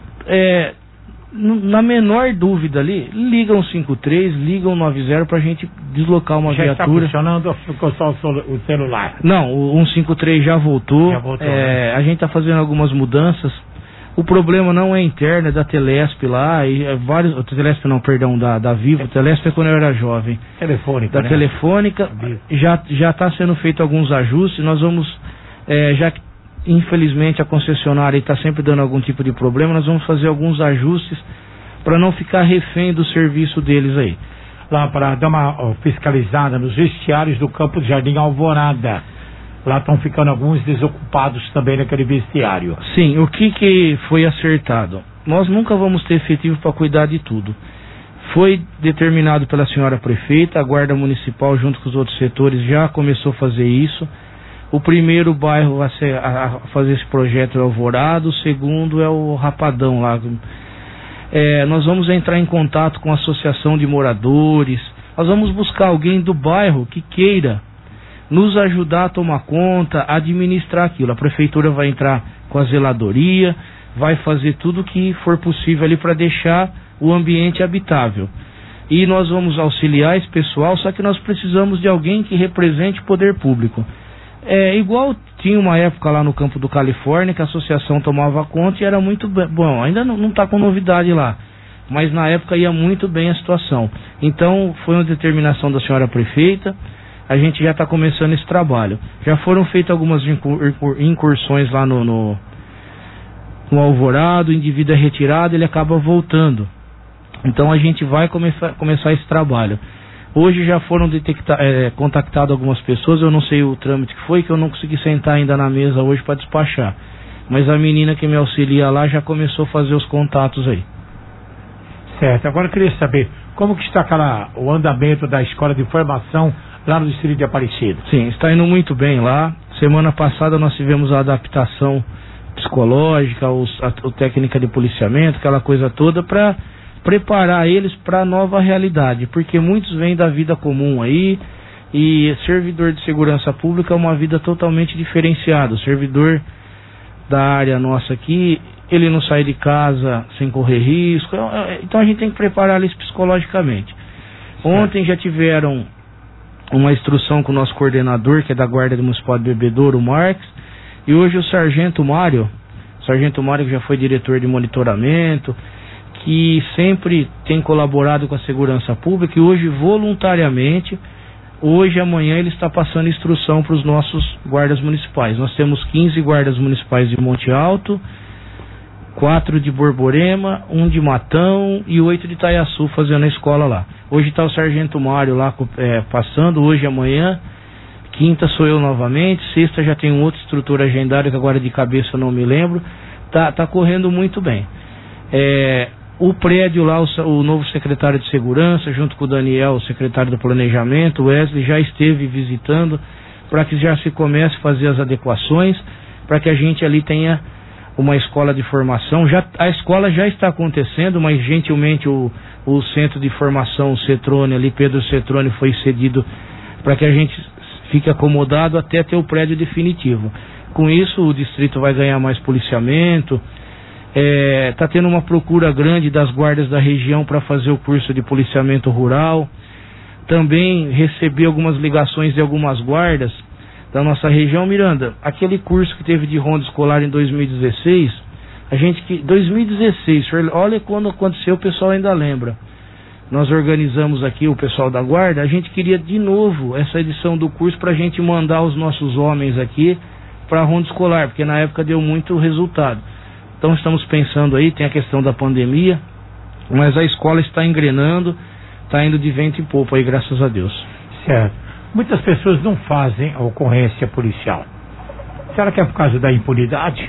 na menor dúvida ali, liga um 53, liga um 90 pra gente deslocar uma viatura. Já está funcionando o celular? Não, o 153 já voltou. A gente está fazendo algumas mudanças. O problema não é interno, é da Telesp lá, e vários, Telesp não, perdão, da Vivo. Telesp é quando eu era jovem. Telefônica, da Telefônica, já está sendo feito alguns ajustes. Nós vamos, já que infelizmente a concessionária está sempre dando algum tipo de problema, nós vamos fazer alguns ajustes para não ficar refém do serviço deles aí. Lá para dar uma fiscalizada nos vestiários do campo do Jardim Alvorada. lá estão ficando alguns desocupados também naquele vestiário. Sim, o que foi acertado? Nós nunca vamos ter efetivo para cuidar de tudo. Foi determinado pela senhora prefeita, a Guarda Municipal junto com os outros setores já começou a fazer isso. O primeiro bairro a fazer esse projeto é o Alvorado, o segundo é o Rapadão lá. Nós vamos entrar em contato com a associação de moradores, nós vamos buscar alguém do bairro que queira nos ajudar a tomar conta, a administrar aquilo. A prefeitura vai entrar com a zeladoria, vai fazer tudo o que for possível ali para deixar o ambiente habitável. E nós vamos auxiliar esse pessoal, só que nós precisamos de alguém que represente o poder público. Igual tinha uma época lá no campo do Califórnia que a associação tomava conta e era muito bom. Ainda não está com novidade lá, mas na época ia muito bem a situação. Então foi uma determinação da senhora prefeita, a gente já está começando esse trabalho. Já foram feitas algumas incursões lá no Alvorado, o indivíduo é retirado, ele acaba voltando. Então a gente vai começar esse trabalho. Hoje já foram contactadas algumas pessoas, eu não sei o trâmite que foi, que eu não consegui sentar ainda na mesa hoje para despachar. Mas a menina que me auxilia lá já começou a fazer os contatos aí. Certo, agora eu queria saber, como que está o andamento da escola de formação lá no distrito de Aparecida? Sim, está indo muito bem lá. Semana passada nós tivemos a adaptação psicológica, a técnica de policiamento, aquela coisa toda para preparar eles para a nova realidade, porque muitos vêm da vida comum aí, e servidor de segurança pública é uma vida totalmente diferenciada. O servidor da área nossa aqui, ele não sai de casa sem correr risco, então a gente tem que preparar eles psicologicamente. Ontem já tiveram uma instrução com o nosso coordenador, que é da Guarda Municipal de Bebedouro, o Marques, e hoje o Sargento Mário que já foi diretor de monitoramento, que sempre tem colaborado com a segurança pública, e hoje voluntariamente, hoje e amanhã ele está passando instrução para os nossos guardas municipais. Nós temos 15 guardas municipais de Monte Alto, 4 de Borborema, 1 de Matão e 8 de Itaiaçu fazendo a escola lá. Hoje está o Sargento Mário lá passando, hoje e amanhã. Quinta sou eu novamente, sexta já tem um outro instrutor agendado que agora de cabeça eu não me lembro. Tá correndo muito bem. O prédio lá, o novo secretário de segurança, junto com o Daniel, o secretário do planejamento, o Wesley, já esteve visitando para que já se comece a fazer as adequações, para que a gente ali tenha uma escola de formação. A escola já está acontecendo, mas gentilmente o centro de formação, o Cetrone ali, Pedro Cetrone, foi cedido para que a gente fique acomodado até ter o prédio definitivo. Com isso o distrito vai ganhar mais policiamento. Está tendo uma procura grande das guardas da região para fazer o curso de policiamento rural. Também recebi algumas ligações de algumas guardas da nossa região. Miranda, aquele curso que teve de ronda escolar em 2016, 2016, olha quando aconteceu, o pessoal ainda lembra. Nós organizamos aqui, o pessoal da guarda, a gente queria de novo essa edição do curso para a gente mandar os nossos homens aqui para a ronda escolar, porque na época deu muito resultado. Então estamos pensando aí, tem a questão da pandemia, mas a escola está engrenando, está indo de vento em popa aí, graças a Deus. Certo. Muitas pessoas não fazem a ocorrência policial. Será que é por causa da impunidade?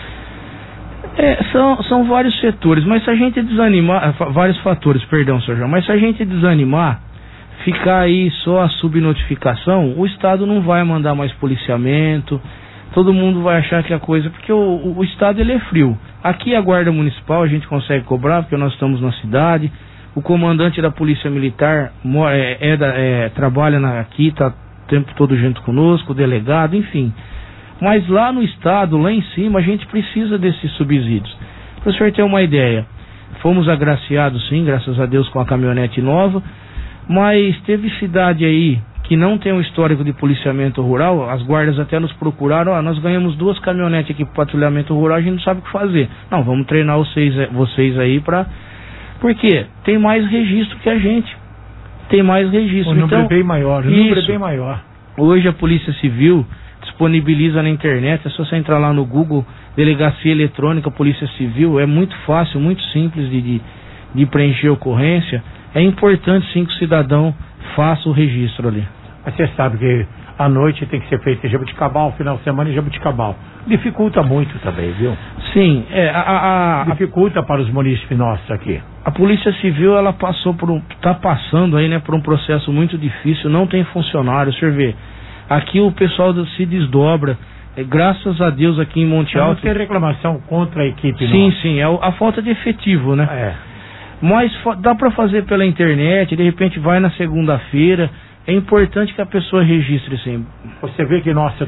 São vários setores, mas se a gente desanimar, vários fatores, perdão, Sr. João, mas se a gente desanimar, ficar aí só a subnotificação, o Estado não vai mandar mais policiamento, todo mundo vai achar que a coisa, porque o Estado ele é frio. Aqui a Guarda Municipal a gente consegue cobrar, porque nós estamos na cidade, o comandante da Polícia Militar trabalha aqui, está o tempo todo junto conosco, o delegado, enfim. Mas lá no estado, lá em cima, a gente precisa desses subsídios. Para o senhor ter uma ideia, fomos agraciados sim, graças a Deus, com a caminhonete nova, mas teve cidade aí que não tem um histórico de policiamento rural, as guardas até nos procuraram, nós ganhamos 2 caminhonetes aqui para patrulhamento rural, a gente não sabe o que fazer. Não, vamos treinar vocês aí para... Por quê? Tem mais registro que a gente. Tem mais registro. O número é bem maior, Hoje a Polícia Civil disponibiliza na internet, é só você entrar lá no Google, Delegacia Eletrônica Polícia Civil, é muito fácil, muito simples de preencher a ocorrência. É importante sim que o cidadão faça o registro ali. Mas você sabe que à noite tem que ser feito em Jabuticabal, final de semana em Jabuticabal. Dificulta muito também, viu? Sim, dificulta para os munícipes nossos aqui. A Polícia Civil, ela tá passando aí, né, por um processo muito difícil, não tem funcionário, você vê. Aqui o pessoal se desdobra, graças a Deus aqui em Monte Alto. Não tem reclamação contra a equipe, sim, nossa. Sim, é a falta de efetivo, né? Mas dá para fazer pela internet, de repente vai na segunda-feira. É importante que a pessoa registre sempre. Você vê que a nossa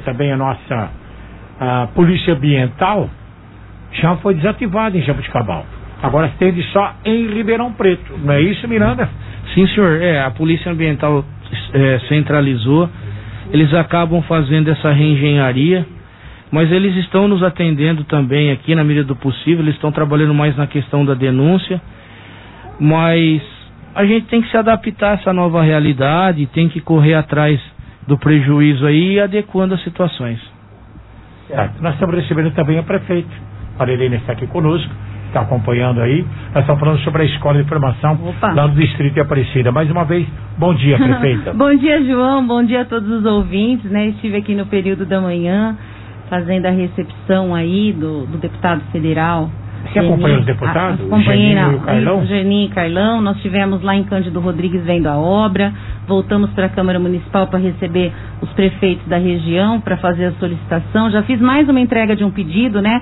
Polícia Ambiental já foi desativada em Jabuticabal. Agora estende só em Ribeirão Preto. Não é isso, Miranda? Sim, senhor. A Polícia Ambiental centralizou. Eles acabam fazendo essa reengenharia, mas eles estão nos atendendo também aqui na medida do possível. Eles estão trabalhando mais na questão da denúncia, mas a gente tem que se adaptar a essa nova realidade, tem que correr atrás do prejuízo aí e adequando as situações. Nós estamos recebendo também a prefeita. A Marilene está aqui conosco, está acompanhando aí. Nós estamos falando sobre a escola de formação lá no Distrito de Aparecida. Mais uma vez, bom dia, prefeita. Bom dia, João, bom dia a todos os ouvintes, né? Estive aqui no período da manhã, fazendo a recepção aí do deputado federal. Você acompanhou os deputados? Acompanhei Geninho e Carlão. Nós estivemos lá em Cândido Rodrigues vendo a obra. Voltamos para a Câmara Municipal para receber os prefeitos da região para fazer a solicitação. Já fiz mais uma entrega de um pedido, né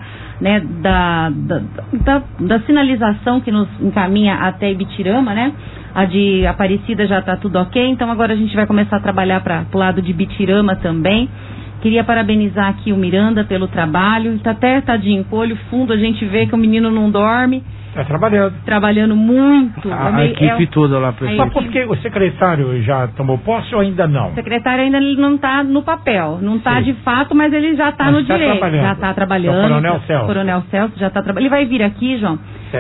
da sinalização que nos encaminha até Ibitirama, né? A de Aparecida já está tudo ok. Então agora a gente vai começar a trabalhar para o lado de Ibitirama também. Queria parabenizar aqui o Miranda pelo trabalho. Está até tadinho, com o olho fundo, a gente vê que o menino não dorme. Está trabalhando. Trabalhando muito. A equipe toda lá, prefeito. Mas por que o secretário já tomou posse ou ainda não? O secretário ainda não está no papel. Não está de fato, mas ele já está no direito. Já está trabalhando. O Coronel Celso. Coronel Celso já está trabalhando. Ele vai vir aqui, João.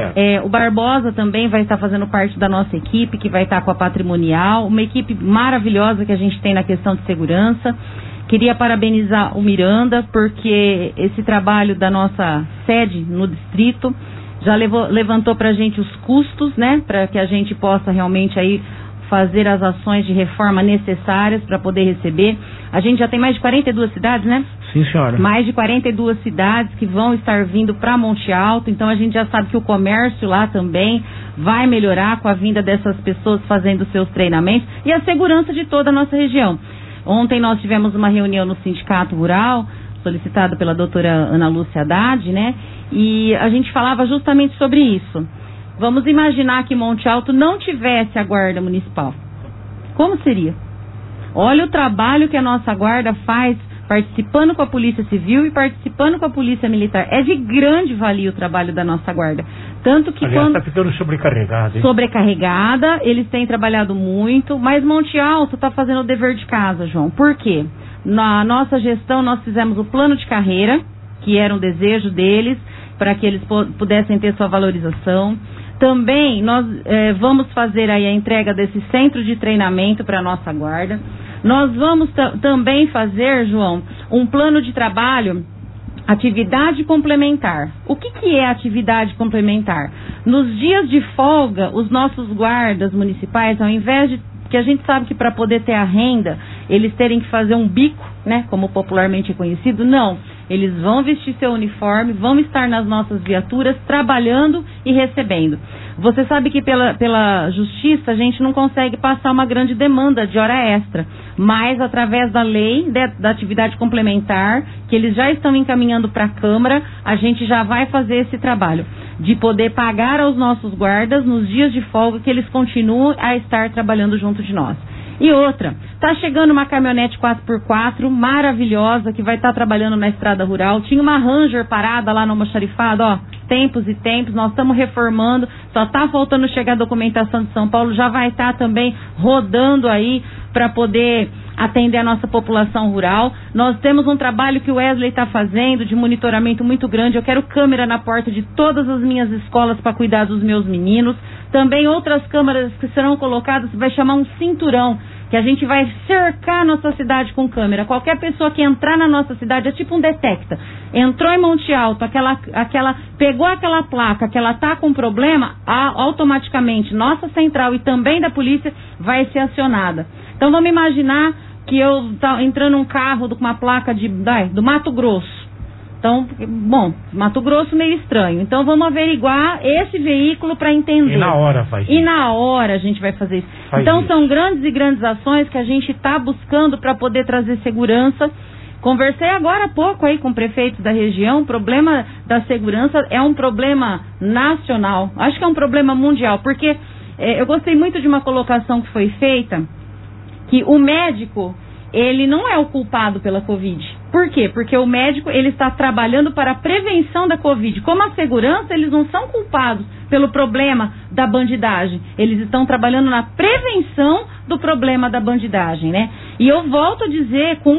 O Barbosa também vai estar fazendo parte da nossa equipe, que vai estar com a Patrimonial. Uma equipe maravilhosa que a gente tem na questão de segurança. Queria parabenizar o Miranda, porque esse trabalho da nossa sede no distrito já levantou para a gente os custos, né? Para que a gente possa realmente aí fazer as ações de reforma necessárias para poder receber. A gente já tem mais de 42 cidades, né? Sim, senhora. Mais de 42 cidades que vão estar vindo para Monte Alto, então a gente já sabe que o comércio lá também vai melhorar com a vinda dessas pessoas fazendo seus treinamentos e a segurança de toda a nossa região. Ontem nós tivemos uma reunião no Sindicato Rural, solicitada pela doutora Ana Lúcia Haddad, né? E a gente falava justamente sobre isso. Vamos imaginar que Monte Alto não tivesse a Guarda Municipal. Como seria? Olha o trabalho que a nossa Guarda faz, participando com a Polícia Civil e participando com a Polícia Militar. É de grande valia o trabalho da nossa Guarda. Tanto que aliás, está ficando sobrecarregada, hein? Sobrecarregada, eles têm trabalhado muito, mas Monte Alto está fazendo o dever de casa, João. Por quê? Na nossa gestão, nós fizemos o plano de carreira, que era um desejo deles, para que eles pudessem ter sua valorização. Também nós vamos fazer aí a entrega desse centro de treinamento para a nossa Guarda. Nós vamos também fazer, João, um plano de trabalho, atividade complementar. O que é atividade complementar? Nos dias de folga, os nossos guardas municipais, ao invés de que a gente sabe que para poder ter a renda, eles terem que fazer um bico, né, como popularmente é conhecido, não. Eles vão vestir seu uniforme, vão estar nas nossas viaturas, trabalhando e recebendo. Você sabe que pela justiça a gente não consegue passar uma grande demanda de hora extra, mas através da lei da atividade complementar, que eles já estão encaminhando para a Câmara, a gente já vai fazer esse trabalho de poder pagar aos nossos guardas nos dias de folga que eles continuam a estar trabalhando junto de nós. E outra, tá chegando uma caminhonete 4x4 maravilhosa que vai estar trabalhando na estrada rural. Tinha uma Ranger parada lá no Almoxarifado, ó, tempos e tempos, nós estamos reformando, só tá faltando chegar a documentação de São Paulo, já vai estar também rodando aí para poder atender a nossa população rural. Nós temos um trabalho que o Wesley está fazendo de monitoramento muito grande. Eu quero câmera na porta de todas as minhas escolas para cuidar dos meus meninos. Também outras câmeras que serão colocadas, vai chamar um cinturão, que a gente vai cercar a nossa cidade com câmera. Qualquer pessoa que entrar na nossa cidade, é tipo um detecta. Entrou em Monte Alto, pegou aquela placa, que ela está com problema, automaticamente nossa central e também da polícia vai ser acionada. Então vamos imaginar que eu tá entrando um carro com uma placa do Mato Grosso. Então, bom, Mato Grosso meio estranho. Então vamos averiguar esse veículo para entender. E na hora faz isso. E na hora a gente vai fazer isso. Então são grandes e grandes ações que a gente está buscando para poder trazer segurança. Conversei agora há pouco aí com prefeitos da região. O problema da segurança é um problema nacional. Acho que é um problema mundial, porque eu gostei muito de uma colocação que foi feita, que o médico, ele não é o culpado pela Covid. Por quê? Porque o médico, ele está trabalhando para a prevenção da Covid. Como a segurança, eles não são culpados pelo problema da bandidagem. Eles estão trabalhando na prevenção do problema da bandidagem, né? E eu volto a dizer com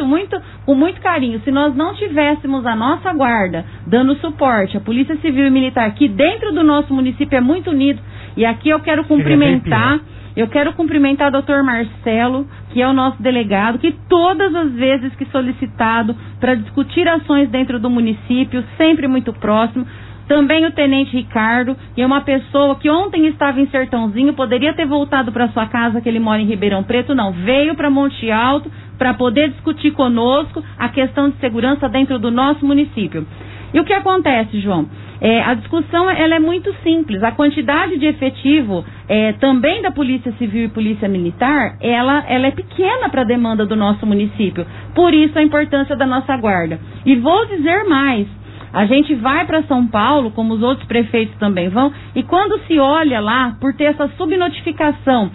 muito carinho, se nós não tivéssemos a nossa guarda dando suporte, a Polícia Civil e Militar aqui dentro do nosso município é muito unido. E aqui eu quero cumprimentar... Eu quero cumprimentar o Dr. Marcelo, que é o nosso delegado, que todas as vezes que solicitado para discutir ações dentro do município, sempre muito próximo. Também o Tenente Ricardo, que é uma pessoa que ontem estava em Sertãozinho, poderia ter voltado para sua casa, que ele mora em Ribeirão Preto, não. Veio para Monte Alto para poder discutir conosco a questão de segurança dentro do nosso município. E o que acontece, João? A discussão ela é muito simples. A quantidade de efetivo também da Polícia Civil e Polícia Militar, ela é pequena para a demanda do nosso município. Por isso a importância da nossa guarda. E vou dizer mais. A gente vai para São Paulo, como os outros prefeitos também vão, e quando se olha lá, por ter essa subnotificação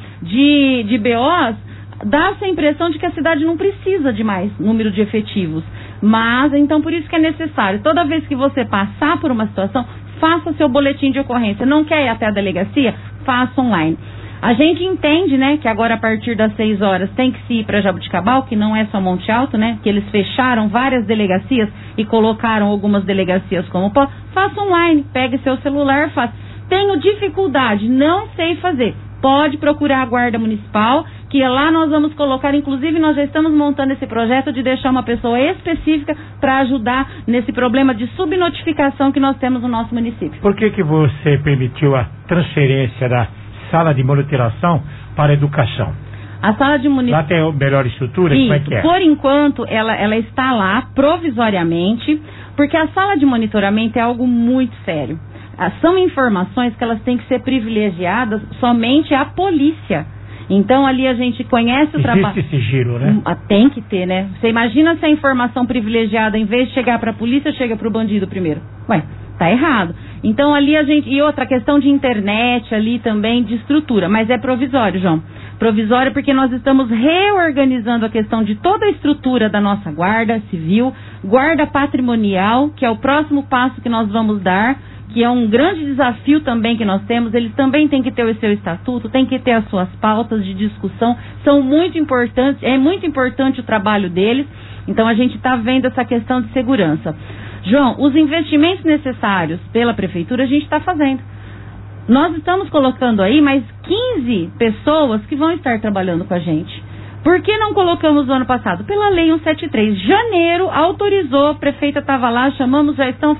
de BOs, dá-se a impressão de que a cidade não precisa de mais número de efetivos. Mas, então, por isso que é necessário, toda vez que você passar por uma situação, faça seu boletim de ocorrência. Não quer ir até a delegacia? Faça online. A gente entende, né, que agora a partir das 6 horas tem que se ir para Jabuticabal, que não é só Monte Alto, né, que eles fecharam várias delegacias e colocaram algumas delegacias como pó. Faça online, pegue seu celular, faça. Tenho dificuldade, não sei fazer. Pode procurar a Guarda Municipal, que lá nós vamos colocar, inclusive nós já estamos montando esse projeto de deixar uma pessoa específica para ajudar nesse problema de subnotificação que nós temos no nosso município. Por que você permitiu a transferência da sala de monitoração para a educação? A sala de monitoramento... Lá tem melhor estrutura? Isso, como é que é? Por enquanto, ela está lá provisoriamente, porque a sala de monitoramento é algo muito sério. São informações que elas têm que ser privilegiadas somente à polícia. Então, ali a gente conhece o trabalho... Existe esse giro, né? Tem que ter, né? Você imagina se a informação privilegiada, em vez de chegar para a polícia, chega para o bandido primeiro. Ué, tá errado. Então, ali a gente... E outra questão de internet ali também, de estrutura. Mas é provisório, João. Provisório porque nós estamos reorganizando a questão de toda a estrutura da nossa guarda civil, guarda patrimonial, que é o próximo passo que nós vamos dar, que é um grande desafio também que nós temos. Eles também têm que ter o seu estatuto, têm que ter as suas pautas de discussão, são muito importantes, é muito importante o trabalho deles. Então a gente está vendo essa questão de segurança. João, os investimentos necessários pela prefeitura a gente está fazendo. Nós estamos colocando aí mais 15 pessoas que vão estar trabalhando com a gente. Por que não colocamos no ano passado? Pela Lei 173. Janeiro autorizou, a prefeita estava lá, chamamos,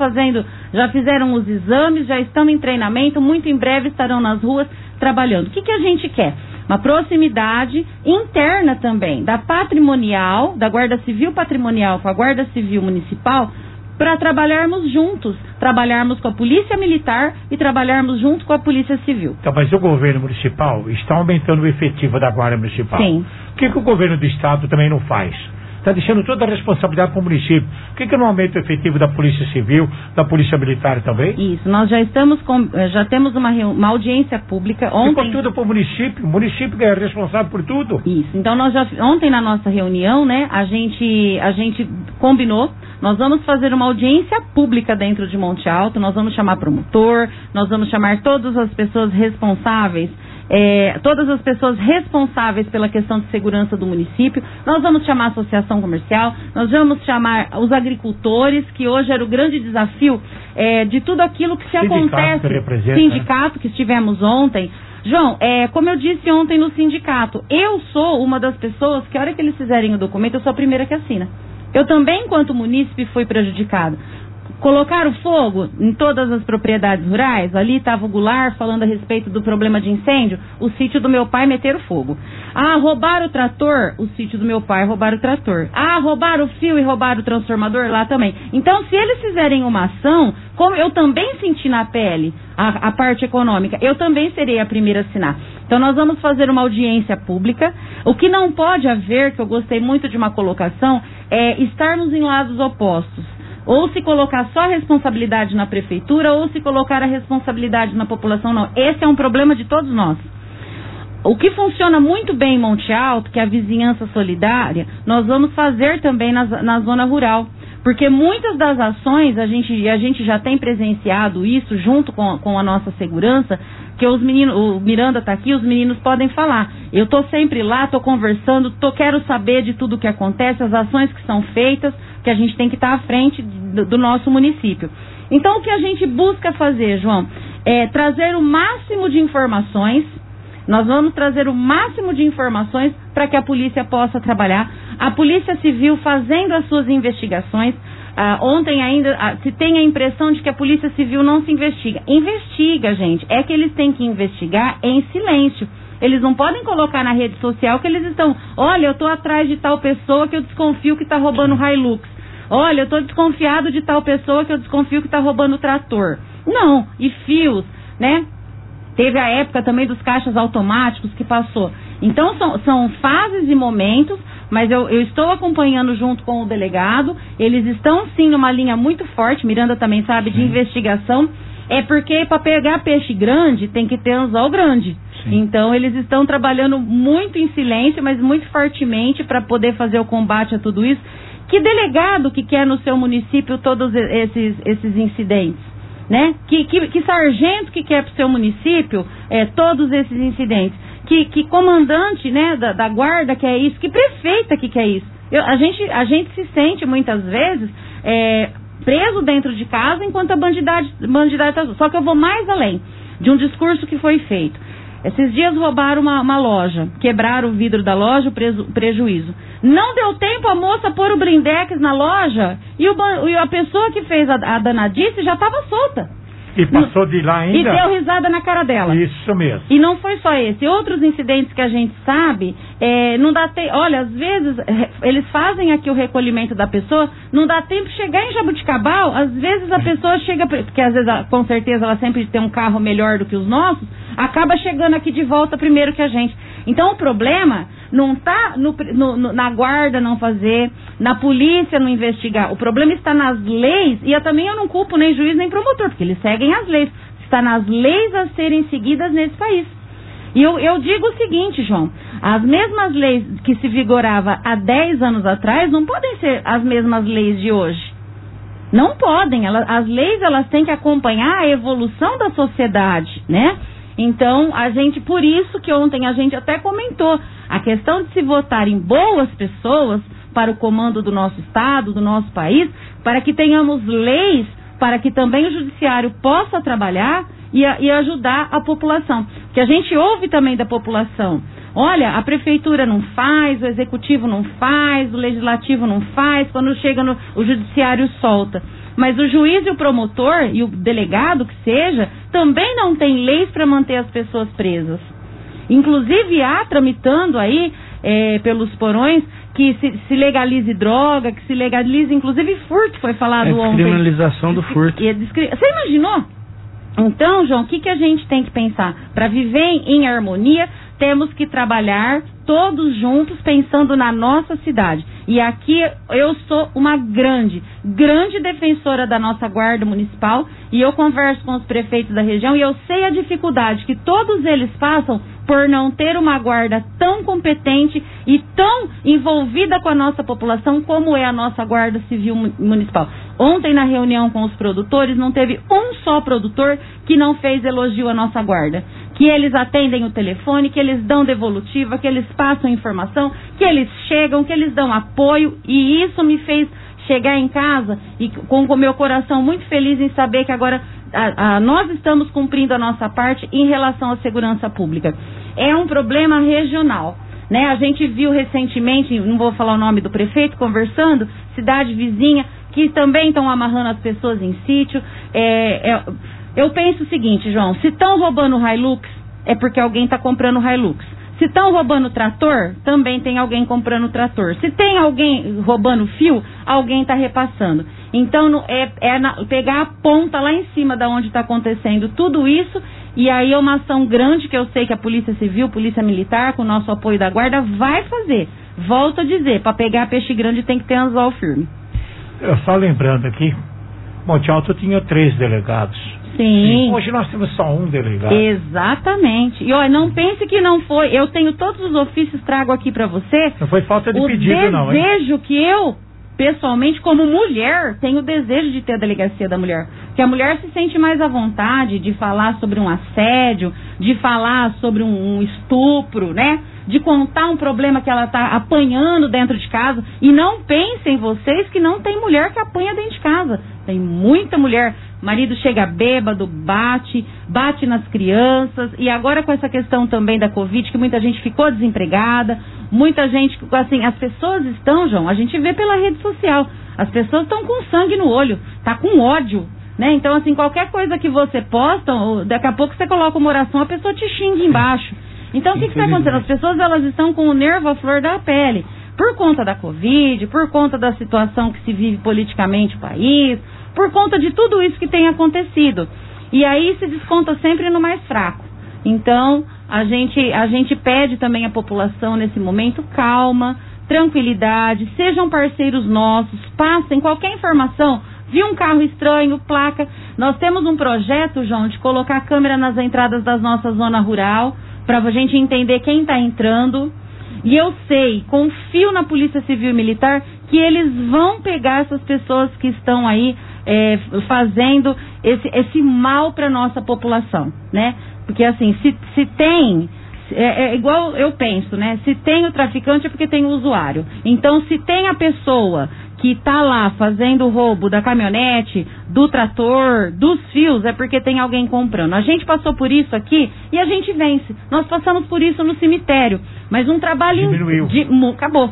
já fizeram os exames, já estão em treinamento, muito em breve estarão nas ruas trabalhando. O que a gente quer? Uma proximidade interna também, da patrimonial, da Guarda Civil Patrimonial com a Guarda Civil Municipal, para trabalharmos juntos, trabalharmos com a Polícia Militar e trabalharmos junto com a Polícia Civil. Então, mas o governo municipal está aumentando o efetivo da Guarda Municipal. Sim. O que o governo do Estado também não faz? Está deixando toda a responsabilidade para o município. Por que não aumenta o efetivo da Polícia Civil, da Polícia Militar também? Isso, nós já temos uma audiência pública ontem. Ficou tudo para o município que é responsável por tudo. Isso, então ontem na nossa reunião, né, a gente combinou, nós vamos fazer uma audiência pública dentro de Monte Alto, nós vamos chamar promotor, nós vamos chamar todas as pessoas responsáveis, pela questão de segurança do município, nós vamos chamar a associação comercial, nós vamos chamar os agricultores, que hoje era o grande desafio de tudo aquilo que se acontece. Sindicato que estivemos ontem. João, como eu disse ontem no sindicato, eu sou uma das pessoas que a hora que eles fizerem o documento, eu sou a primeira que assina. Eu também, enquanto munícipe, fui prejudicada. Colocaram fogo em todas as propriedades rurais? Ali estava o Goulart falando a respeito do problema de incêndio. O sítio do meu pai meteram fogo. Ah, roubaram o trator? O sítio do meu pai roubaram o trator. Ah, roubaram o fio e roubaram o transformador? Lá também. Então, se eles fizerem uma ação, como eu também senti na pele a parte econômica, eu também serei a primeira a assinar. Então, nós vamos fazer uma audiência pública. O que não pode haver, que eu gostei muito de uma colocação, é estarmos em lados opostos. Ou se colocar só a responsabilidade na prefeitura, ou se colocar a responsabilidade na população, não. Esse é um problema de todos nós. O que funciona muito bem em Monte Alto, que é a vizinhança solidária, nós vamos fazer também na zona rural. Porque muitas das ações, a gente já tem presenciado isso junto com a nossa segurança, que os meninos, o Miranda está aqui, os meninos podem falar. Eu estou sempre lá, estou conversando, quero saber de tudo o que acontece, as ações que são feitas, que a gente tem que estar à frente do nosso município. Então, o que a gente busca fazer, João, é trazer o máximo de informações. Nós vamos trazer o máximo de informações para que a polícia possa trabalhar. A Polícia Civil fazendo as suas investigações. Ontem ainda se tem a impressão de que a Polícia Civil não se investiga. Investiga, gente. É que eles têm que investigar em silêncio. Eles não podem colocar na rede social que eles estão... Olha, eu estou atrás de tal pessoa que eu desconfio que está roubando Hilux. Olha, eu estou desconfiado de tal pessoa que eu desconfio que está roubando o trator. Não. E fios, né? Teve a época também dos caixas automáticos que passou. Então, são fases e momentos, mas eu estou acompanhando junto com o delegado. Eles estão, sim, numa linha muito forte, Miranda também sabe, de investigação. É porque para pegar peixe grande, tem que ter anzol grande. Sim. Então, eles estão trabalhando muito em silêncio, mas muito fortemente para poder fazer o combate a tudo isso. Que delegado que quer no seu município todos esses incidentes? Né? Que sargento que quer para o seu município todos esses incidentes? Que comandante, né, da guarda quer isso? Que prefeita que quer isso? A gente se sente muitas vezes preso dentro de casa enquanto a bandidagem está... Só que eu vou mais além de um discurso que foi feito. Esses dias roubaram uma loja, quebraram o vidro da loja, o prejuízo. Não deu tempo a moça pôr o blindex na loja e a pessoa que fez a danadice já estava solta. E passou de lá ainda? E deu risada na cara dela. Isso mesmo. E não foi só esse. Outros incidentes que a gente sabe, não dá tempo... Olha, às vezes, eles fazem aqui o recolhimento da pessoa, não dá tempo de chegar em Jabuticabal, às vezes a pessoa chega... Porque às vezes, com certeza, ela sempre tem um carro melhor do que os nossos, acaba chegando aqui de volta primeiro que a gente. Então, o problema não está na guarda não fazer, na polícia não investigar. O problema está nas leis, e também eu não culpo nem juiz nem promotor, porque eles seguem as leis. Está nas leis a serem seguidas nesse país. E eu digo o seguinte, João, as mesmas leis que se vigoravam há 10 anos atrás não podem ser as mesmas leis de hoje. Não podem. As leis elas têm que acompanhar a evolução da sociedade, né? Então, por isso que ontem a gente até comentou, a questão de se votar em boas pessoas para o comando do nosso estado, do nosso país, para que tenhamos leis, para que também o judiciário possa trabalhar e ajudar a população. Que a gente ouve também da população. Olha, a prefeitura não faz, o executivo não faz, o legislativo não faz, quando chega o judiciário solta. Mas o juiz e o promotor e o delegado que seja, também não tem leis para manter as pessoas presas. Inclusive há tramitando aí pelos porões que se legalize droga, que se legalize inclusive furto, foi falado ontem. Criminalização do furto. Você imaginou? Então, João, o que a gente tem que pensar? Para viver em harmonia, temos que trabalhar todos juntos pensando na nossa cidade. E aqui eu sou uma grande defensora da nossa guarda municipal e eu converso com os prefeitos da região e eu sei a dificuldade que todos eles passam por não ter uma guarda tão competente e tão envolvida com a nossa população como é a nossa guarda civil municipal. Ontem na reunião com os produtores não teve um só produtor que não fez elogio à nossa guarda. Que eles atendem o telefone, que eles dão devolutiva, que eles passam informação, que eles chegam, que eles dão apoio, e isso me fez chegar em casa e com o meu coração muito feliz em saber que agora nós estamos cumprindo a nossa parte em relação à segurança pública. É um problema regional, né? A gente viu recentemente, não vou falar o nome do prefeito, conversando, cidade vizinha, que também estão amarrando as pessoas em sítio. Eu penso o seguinte, João, se estão roubando o Hilux, é porque alguém está comprando o Hilux. Se estão roubando o trator, também tem alguém comprando o trator. Se tem alguém roubando fio, alguém está repassando. Então, pegar a ponta lá em cima da onde está acontecendo tudo isso, e aí é uma ação grande que eu sei que a Polícia Civil, Polícia Militar, com o nosso apoio da Guarda, vai fazer. Volto a dizer, para pegar peixe grande tem que ter anzol firme. Eu só lembrando aqui, Monte Alto tinha 3 delegados. Sim. Hoje nós temos só um delegado. Exatamente. E olha, não pense que não foi. Eu tenho todos os ofícios, trago aqui para você. Não foi falta de pedido, não. O desejo que eu, pessoalmente, como mulher, tenho o desejo de ter a delegacia da mulher. Que a mulher se sente mais à vontade de falar sobre um assédio, de falar sobre um estupro, né? De contar um problema que ela está apanhando dentro de casa. E não pensem vocês que não tem mulher que apanha dentro de casa. Tem muita mulher. Marido chega bêbado, bate nas crianças. E agora com essa questão também da Covid, que muita gente ficou desempregada. Muita gente, assim, as pessoas estão, João, a gente vê pela rede social. As pessoas estão com sangue no olho, tá com ódio, né? Então, assim, qualquer coisa que você posta, daqui a pouco você coloca uma oração, a pessoa te xinga embaixo. Então, o que está acontecendo? As pessoas, elas estão com o nervo à flor da pele. Por conta da Covid, por conta da situação que se vive politicamente no país, por conta de tudo isso que tem acontecido. E aí se desconta sempre no mais fraco. Então, a gente pede também à população nesse momento calma, tranquilidade, sejam parceiros nossos, passem qualquer informação. Viu um carro estranho, placa. Nós temos um projeto, João, de colocar câmera nas entradas das nossas zonas rural, para a gente entender quem está entrando. E eu sei, confio na Polícia Civil e Militar, que eles vão pegar essas pessoas que estão aí fazendo esse mal para a nossa população, né? Porque assim, se tem... igual eu penso, né? Se tem o traficante é porque tem o usuário. Então, se tem a pessoa que está lá fazendo o roubo da caminhonete, do trator, dos fios, é porque tem alguém comprando. A gente passou por isso aqui e a gente vence. Nós passamos por isso no cemitério. Mas um trabalho... Diminuiu. Acabou.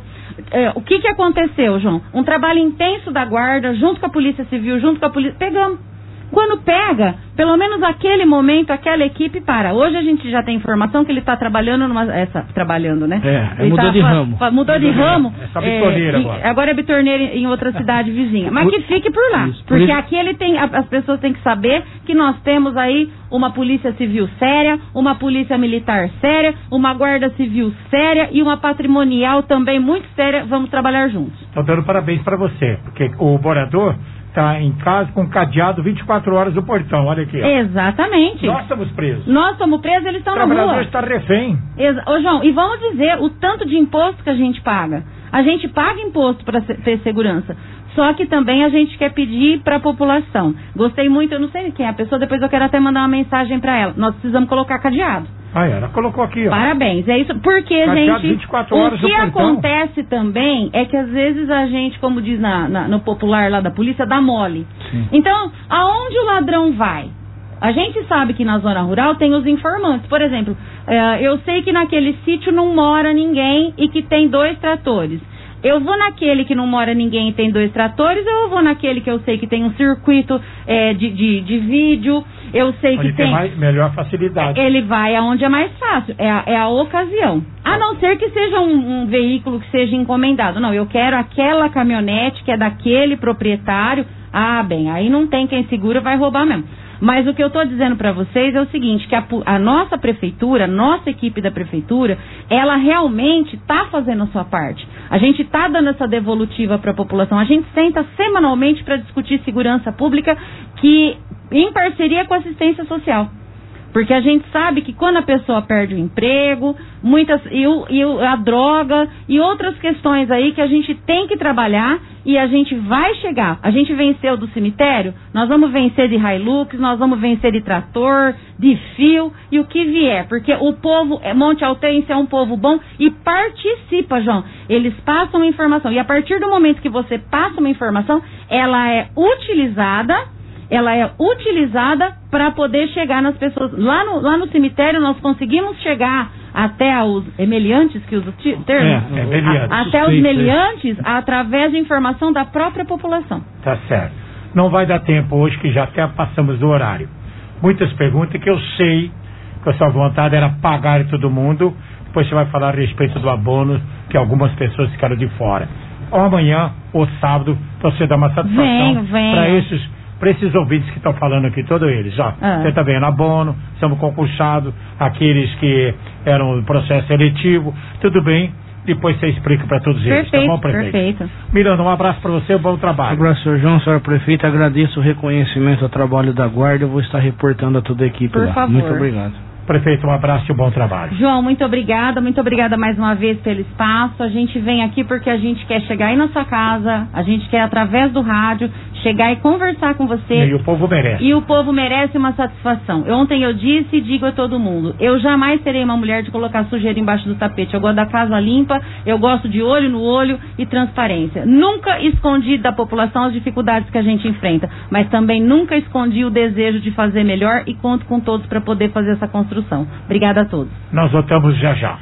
O que aconteceu, João? Um trabalho intenso da Guarda, junto com a Polícia Civil, junto com a Polícia... Pegamos. Quando pega, pelo menos aquele momento, aquela equipe para. Hoje a gente já tem informação que ele está trabalhando trabalhando, né? Mudou de ramo. Mudou de ramo. É só bitorneira agora. Agora é bitorneira em outra cidade vizinha. Mas que fique por lá. Porque aqui as pessoas têm que saber que nós temos aí uma polícia civil séria, uma polícia militar séria, uma guarda civil séria e uma patrimonial também muito séria. Vamos trabalhar juntos. Estou dando parabéns para você, porque o morador está em casa com cadeado 24 horas no portão, olha aqui. Ó. Exatamente. Nós estamos presos. Nós estamos presos, eles estão na rua. O trabalhador está refém. Ô, João, e vamos dizer o tanto de imposto que a gente paga. A gente paga imposto para ter segurança. Só que também a gente quer pedir para a população. Gostei muito, eu não sei quem é a pessoa, depois eu quero até mandar uma mensagem para ela. Nós precisamos colocar cadeado. Ela colocou aqui, ó. Parabéns, é isso, porque, cadeado gente, 24 horas o que acontece também é que às vezes a gente, como diz no popular lá da polícia, dá mole. Sim. Então, aonde o ladrão vai? A gente sabe que na zona rural tem os informantes. Por exemplo, eu sei que naquele sítio não mora ninguém e que tem 2 tratores. Eu vou naquele que não mora ninguém e tem 2 tratores, ou eu vou naquele que eu sei que tem um circuito de vídeo, eu sei que tem melhor facilidade. Ele vai aonde é mais fácil, é a ocasião. A não ser que seja um veículo que seja encomendado. Não, eu quero aquela caminhonete que é daquele proprietário. Ah, bem, aí não tem quem segura, vai roubar mesmo. Mas o que eu estou dizendo para vocês é o seguinte, que a nossa prefeitura, nossa equipe da prefeitura, ela realmente está fazendo a sua parte. A gente está dando essa devolutiva para a população. A gente senta semanalmente para discutir segurança pública, em parceria com a assistência social. Porque a gente sabe que quando a pessoa perde o emprego, a droga e outras questões aí que a gente tem que trabalhar e a gente vai chegar. A gente venceu do cemitério, nós vamos vencer de Hilux, nós vamos vencer de trator, de fio e o que vier. Porque o povo, Monte Altense é um povo bom e participa, João. Eles passam informação e a partir do momento que você passa uma informação, ela é utilizada para poder chegar nas pessoas. Lá no cemitério nós conseguimos chegar até aos meliantes, que usa o termo? Meliantes. Até os meliantes, através de informação da própria população. Tá certo. Não vai dar tempo hoje, que já até passamos do horário. Muitas perguntas que eu sei que a sua vontade era pagar todo mundo. Depois você vai falar a respeito do abono, que algumas pessoas ficaram de fora. Ou amanhã, ou sábado, você dá uma satisfação para esses ouvintes que estão falando aqui, todos eles. Você está vendo abono, somos concursados, aqueles que eram no processo seletivo, tudo bem. Depois você explica para todos eles, tá bom, prefeito? Perfeito. Miranda, um abraço para você, bom trabalho. Um abraço, senhor João, senhora prefeita, agradeço o reconhecimento ao trabalho da guarda, eu vou estar reportando a toda a equipe Por lá. favor. Muito obrigado. Prefeito, um abraço e um bom trabalho. João, muito obrigada mais uma vez pelo espaço. A gente vem aqui porque a gente quer chegar aí na sua casa, a gente quer, através do rádio, chegar e conversar com você. E o povo merece. E o povo merece uma satisfação. Ontem eu disse e digo a todo mundo, eu jamais serei uma mulher de colocar sujeira embaixo do tapete. Eu gosto da casa limpa, eu gosto de olho no olho e transparência. Nunca escondi da população as dificuldades que a gente enfrenta, mas também nunca escondi o desejo de fazer melhor e conto com todos para poder fazer essa construção. Obrigada a todos. Nós voltamos já já.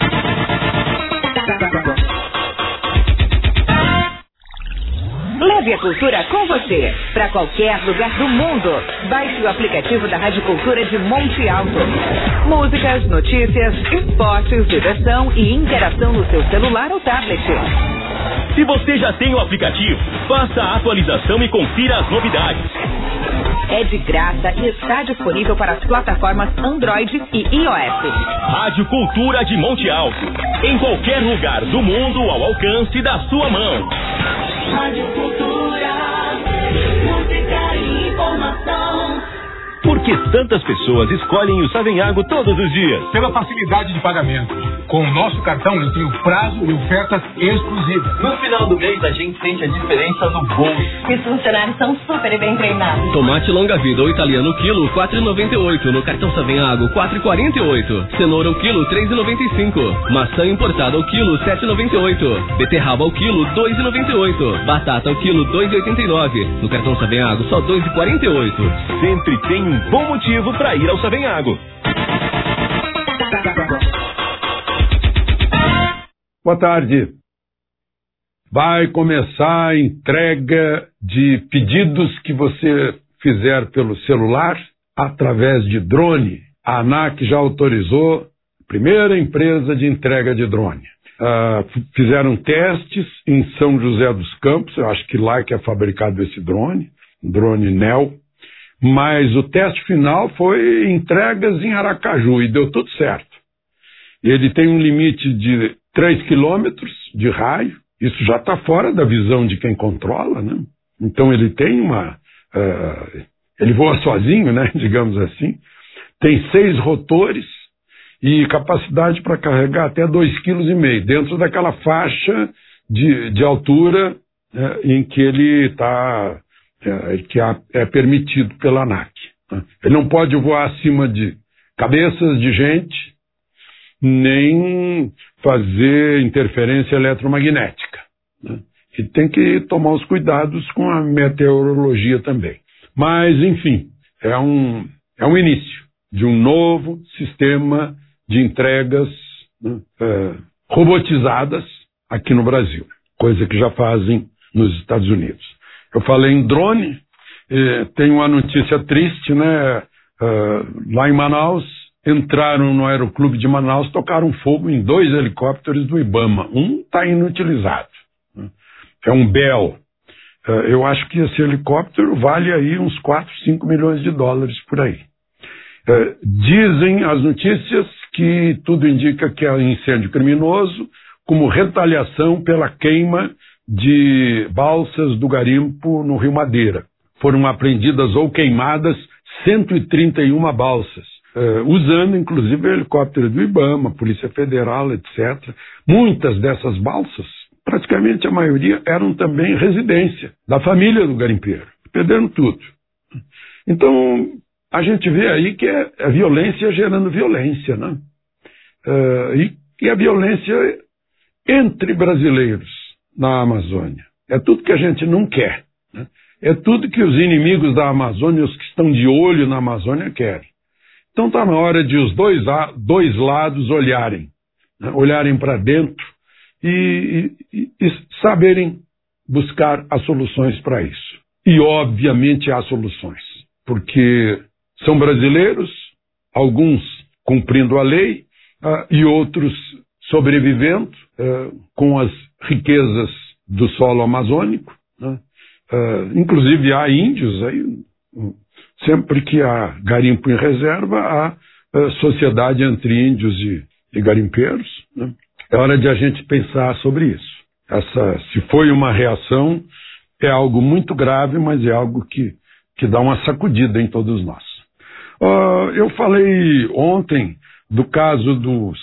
Leve a cultura com você para qualquer lugar do mundo. Baixe o aplicativo da Rádio Cultura de Monte Alto. Músicas, notícias, esportes, diversão e interação no seu celular ou tablet. Se você já tem o aplicativo, faça a atualização e confira as novidades. É de graça e está disponível para as plataformas Android e iOS. Rádio Cultura de Monte Alto. Em qualquer lugar do mundo, ao alcance da sua mão. Rádio Cultura, música e informação. Por que tantas pessoas escolhem o Savenhago todos os dias? Pela facilidade de pagamento. Com o nosso cartão eu tenho prazo e ofertas exclusivas. No final do mês a gente sente a diferença no bolso. Os funcionários são super bem treinados. Tomate longa vida ou italiano quilo 4,98. No cartão Savenhago 4,48. Cenoura o quilo 3,95. Maçã importada ao quilo 7,98. Beterraba ao quilo 2,98. Batata ao quilo 2,89. No cartão Savenhago só 2,48. Sempre tem um bom motivo para ir ao Savenhago. Boa tarde. Vai começar a entrega de pedidos que você fizer pelo celular através de drone. A ANAC já autorizou a primeira empresa de entrega de drone. Fizeram testes em São José dos Campos, eu acho que lá é que é fabricado esse drone NEL, mas o teste final foi entregas em Aracaju e deu tudo certo. Ele tem um limite de 3 quilômetros de raio, isso já está fora da visão de quem controla, né? Então ele tem ele voa sozinho, né? Digamos assim. Tem 6 rotores e capacidade para carregar até 2,5 kg, dentro daquela faixa de altura em que ele está, que é permitido pela ANAC. Ele não pode voar acima de cabeças de gente, nem fazer interferência eletromagnética, né? E tem que tomar os cuidados com a meteorologia também. Mas, enfim, é um início de um novo sistema de entregas, né, robotizadas aqui no Brasil, coisa que já fazem nos Estados Unidos. Eu falei em drone, tem uma notícia triste, né? Lá em Manaus, entraram no Aeroclube de Manaus, tocaram fogo em 2 helicópteros do IBAMA. Um está inutilizado. É um Bell. Eu acho que esse helicóptero vale aí uns 4, 5 milhões de dólares por aí. Dizem as notícias que tudo indica que é incêndio criminoso, como retaliação pela queima de balsas do garimpo no Rio Madeira. Foram apreendidas ou queimadas 131 balsas. Usando inclusive o helicóptero do IBAMA, Polícia Federal, etc. Muitas dessas balsas, praticamente a maioria, eram também residência da família do garimpeiro. Perderam tudo. Então, a gente vê aí que é a violência gerando violência, né? E a violência entre brasileiros na Amazônia. É tudo que a gente não quer, né? É tudo que os inimigos da Amazônia, os que estão de olho na Amazônia, querem. Então está na hora de os dois lados olharem, né? Olharem para dentro e saberem buscar as soluções para isso. E obviamente há soluções, porque são brasileiros, alguns cumprindo a lei e outros sobrevivendo com as riquezas do solo amazônico, né? Inclusive há índios aí. Sempre que há garimpo em reserva, há sociedade entre índios e garimpeiros, né? É hora de a gente pensar sobre isso. Se foi uma reação, é algo muito grave, mas é algo que dá uma sacudida em todos nós. Eu falei ontem do caso dos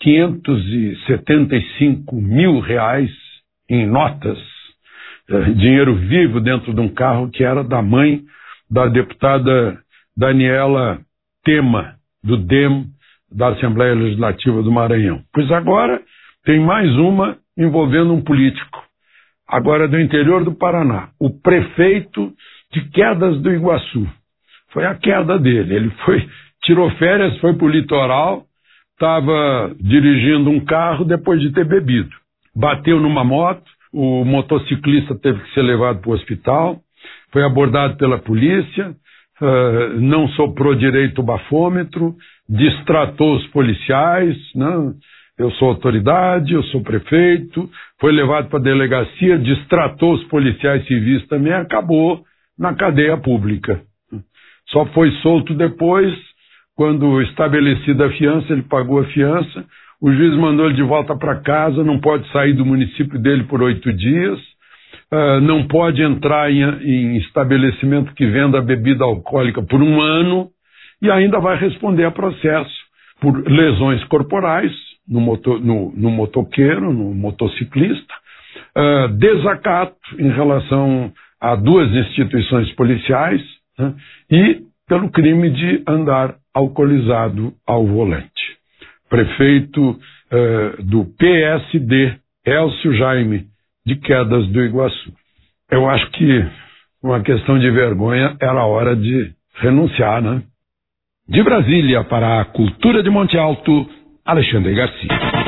R$575 mil em notas, dinheiro vivo dentro de um carro que era da mãe da deputada Daniela Tema, do DEM, da Assembleia Legislativa do Maranhão. Pois agora tem mais uma envolvendo um político, agora do interior do Paraná, o prefeito de Quedas do Iguaçu. Foi a queda dele, ele tirou férias, foi para o litoral, estava dirigindo um carro depois de ter bebido. Bateu numa moto, o motociclista teve que ser levado para o hospital, foi abordado pela polícia, não soprou direito o bafômetro, distratou os policiais, né? Eu sou autoridade, eu sou prefeito, foi levado para a delegacia, distratou os policiais civis também, acabou na cadeia pública. Só foi solto depois, quando estabelecida a fiança, ele pagou a fiança, o juiz mandou ele de volta para casa, não pode sair do município dele por 8 dias, não pode entrar em estabelecimento que venda bebida alcoólica por 1 ano e ainda vai responder a processo por lesões corporais no motoqueiro, no motociclista, desacato em relação a 2 instituições policiais, né, e pelo crime de andar alcoolizado ao volante. Prefeito do PSD, Elcio Jaime, de Quedas do Iguaçu. Eu acho que uma questão de vergonha era hora de renunciar, né? De Brasília para a Cultura de Monte Alto, Alexandre Garcia.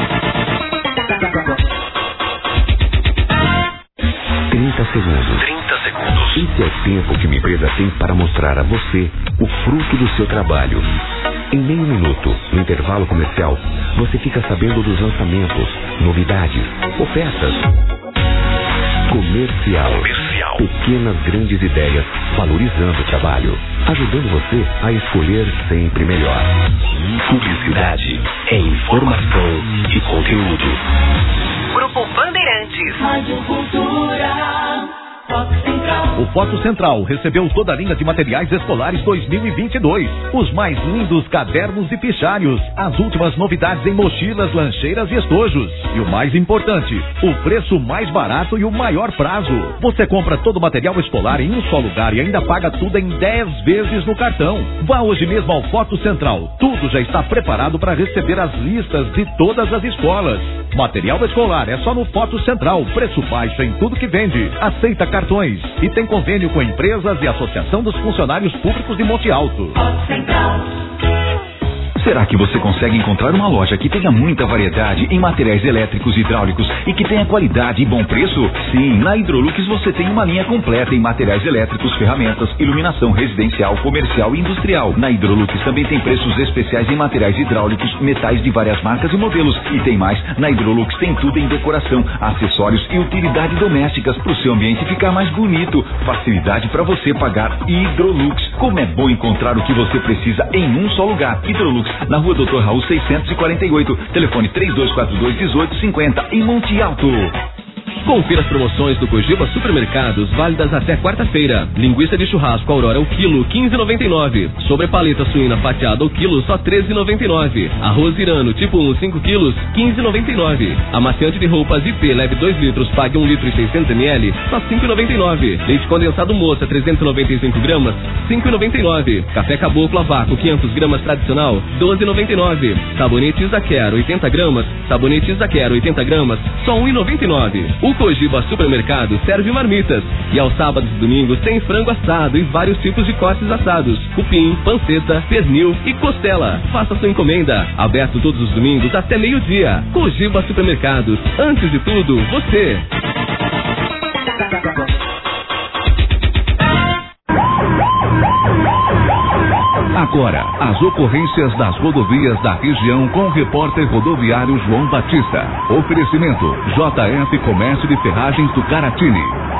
30 segundos. Esse é o tempo que uma empresa tem para mostrar a você o fruto do seu trabalho. Em meio minuto, no intervalo comercial, você fica sabendo dos lançamentos, novidades, ofertas. Comercial. Pequenas grandes ideias, valorizando o trabalho, ajudando você a escolher sempre melhor. Publicidade é informação e conteúdo. Grupo Bandeirantes. Rádio Cultura. Foco Central. O Foto Central recebeu toda a linha de materiais escolares 2022. Os mais lindos cadernos e fichários. As últimas novidades em mochilas, lancheiras e estojos. E o mais importante, o preço mais barato e o maior prazo. Você compra todo o material escolar em um só lugar e ainda paga tudo em 10 vezes no cartão. Vá hoje mesmo ao Foto Central. Tudo já está preparado para receber as listas de todas as escolas. Material escolar é só no Foto Central. Preço baixo em tudo que vende. Aceita cartões e tem convênio com empresas e Associação dos Funcionários Públicos de Monte Alto. Será que você consegue encontrar uma loja que tenha muita variedade em materiais elétricos e hidráulicos e que tenha qualidade e bom preço? Sim, na Hidrolux você tem uma linha completa em materiais elétricos, ferramentas, iluminação residencial, comercial e industrial. Na Hidrolux também tem preços especiais em materiais hidráulicos, metais de várias marcas e modelos. E tem mais, na Hidrolux tem tudo em decoração, acessórios e utilidades domésticas para o seu ambiente ficar mais bonito. Facilidade para você pagar. Hidrolux. Como é bom encontrar o que você precisa em um só lugar. Hidrolux, na Rua Doutor Raul 648, telefone 3242-1850, em Monte Alto. Confira as promoções do Cogiba Supermercados, válidas até quarta-feira. Linguiça de churrasco Aurora ao quilo, 15,99. Sobre paleta suína fatiada ao quilo, só 13,99. Arroz Irano, tipo 1, 5 quilos, 15,99. Amaciante de roupas IP, leve 2 litros, pague 1 litro e 600 ml, só 5,99. Leite condensado Moça, 395 gramas, 5,99. Café Caboclo a vácuo, 500 gramas tradicional, 12,99. Sabonete Isaquer, 80 gramas, sabonete Isaquer, 80 gramas, só 1,99. O Cogiba Supermercado serve marmitas. E aos sábados e domingos tem frango assado e vários tipos de cortes assados. Cupim, panceta, pernil e costela. Faça sua encomenda. Aberto todos os domingos até meio-dia. Cogiba Supermercados. Antes de tudo, você. Agora, as ocorrências das rodovias da região com o repórter rodoviário João Batista. Oferecimento: JF Comércio de Ferragens do Caratini.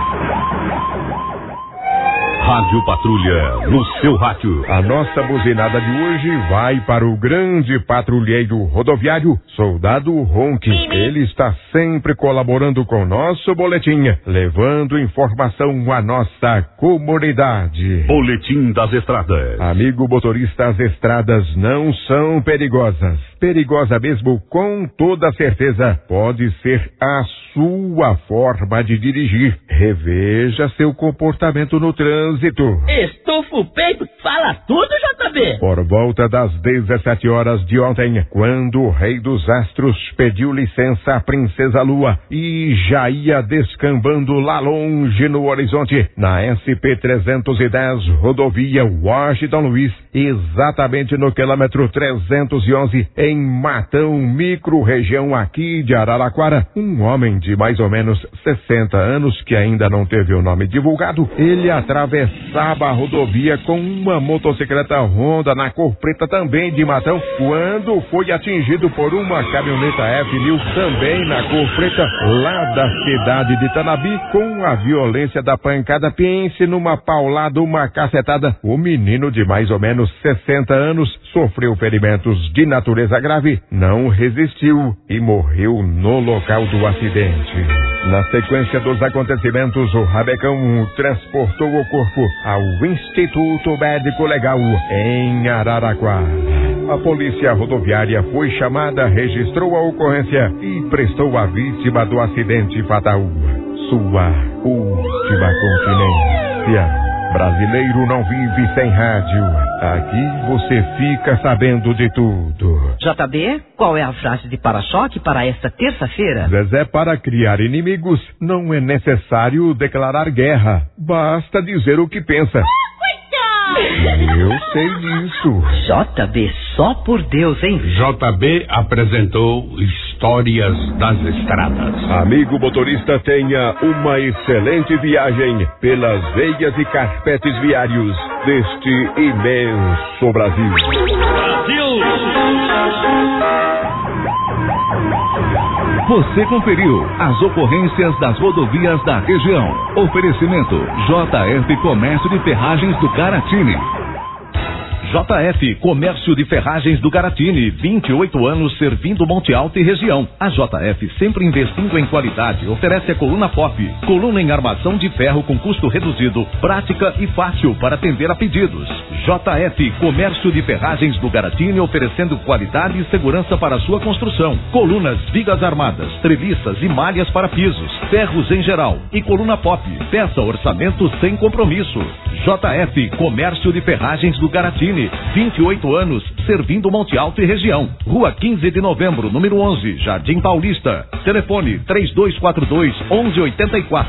Rádio Patrulha, no seu rádio. A nossa buzinada de hoje vai para o grande patrulheiro rodoviário, Soldado Ronque. Ele está sempre colaborando com o nosso boletim, levando informação à nossa comunidade. Boletim das estradas. Amigo motorista, as estradas não são perigosas. Perigosa mesmo, com toda certeza, pode ser a sua forma de dirigir. Reveja seu comportamento no trânsito. Estufa o peito, fala tudo, JB. Por volta das 17 horas de ontem, quando o Rei dos Astros pediu licença à Princesa Lua e já ia descambando lá longe no horizonte, na SP-310, rodovia Washington Luiz, exatamente no quilômetro 311, em Matão, micro-região aqui de Araraquara, um homem de mais ou menos 60 anos, que ainda não teve o nome divulgado, ele atravessava a rodovia com uma motocicleta Honda na cor preta também de Matão, quando foi atingido por uma caminhoneta F1000 também na cor preta, lá da cidade de Tanabi. Com a violência da pancada, pense numa paulada, uma cacetada. O menino de mais ou menos 60 anos sofreu ferimentos de natureza grave, não resistiu e morreu no local do acidente. Na sequência dos acontecimentos, o Rabecão transportou o corpo ao Instituto Médico Legal em Araraquara. A polícia rodoviária foi chamada, registrou a ocorrência e prestou a vítima do acidente fatal sua última continência. Brasileiro não vive sem rádio. Aqui você fica sabendo de tudo. JB, qual é a frase de para-choque para esta terça-feira? Zezé, para criar inimigos, não é necessário declarar guerra. Basta dizer o que pensa. Eu sei disso. JB, só por Deus, hein? JB apresentou Histórias das Estradas. Amigo motorista, tenha uma excelente viagem pelas veias e carpetes viários deste imenso Brasil. Você conferiu as ocorrências das rodovias da região. Oferecimento: JF Comércio de Ferragens do Caratini. JF Comércio de Ferragens do Caratini, 28 anos servindo Monte Alto e região. A JF, sempre investindo em qualidade, oferece a coluna pop, coluna em armação de ferro com custo reduzido, prática e fácil para atender a pedidos. JF Comércio de Ferragens do Caratini, oferecendo qualidade e segurança para a sua construção. Colunas, vigas armadas, treliças e malhas para pisos, ferros em geral e coluna pop. Peça orçamento sem compromisso. JF Comércio de Ferragens do Caratini, 28 anos, servindo Monte Alto e região. Rua 15 de Novembro, número 11, Jardim Paulista. Telefone 3242-1184.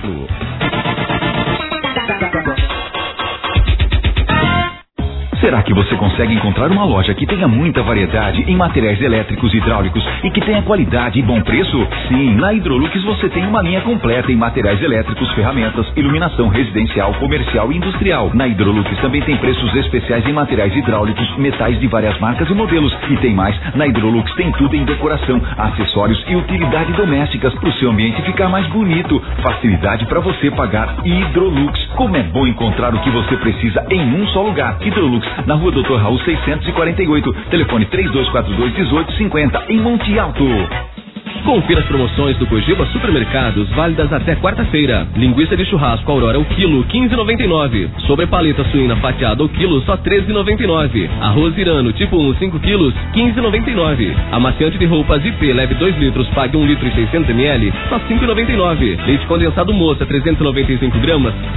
Será que você consegue encontrar uma loja que tenha muita variedade em materiais elétricos e hidráulicos e que tenha qualidade e bom preço? Sim, na Hidrolux você tem uma linha completa em materiais elétricos, ferramentas, iluminação residencial, comercial e industrial. Na Hidrolux também tem preços especiais em materiais hidráulicos, metais de várias marcas e modelos. E tem mais, na Hidrolux tem tudo em decoração, acessórios e utilidades domésticas para o seu ambiente ficar mais bonito. Facilidade para você pagar. Hidrolux. Como é bom encontrar o que você precisa em um só lugar. Hidrolux, na Rua Doutor Raul 648, telefone 3242-1850, em Monte Alto. Confira as promoções do Cogiba Supermercados, válidas até quarta-feira. Linguiça de churrasco Aurora, o quilo, 15,99. Sobre paleta suína fatiada, o quilo, só 13,99. Arroz Irano, tipo 1, 5 quilos, 15,99. Amaciante de roupas IP, leve 2 litros, pague 1 litro e 600 ml, só 5,99. Leite condensado Moça, 395 gramas,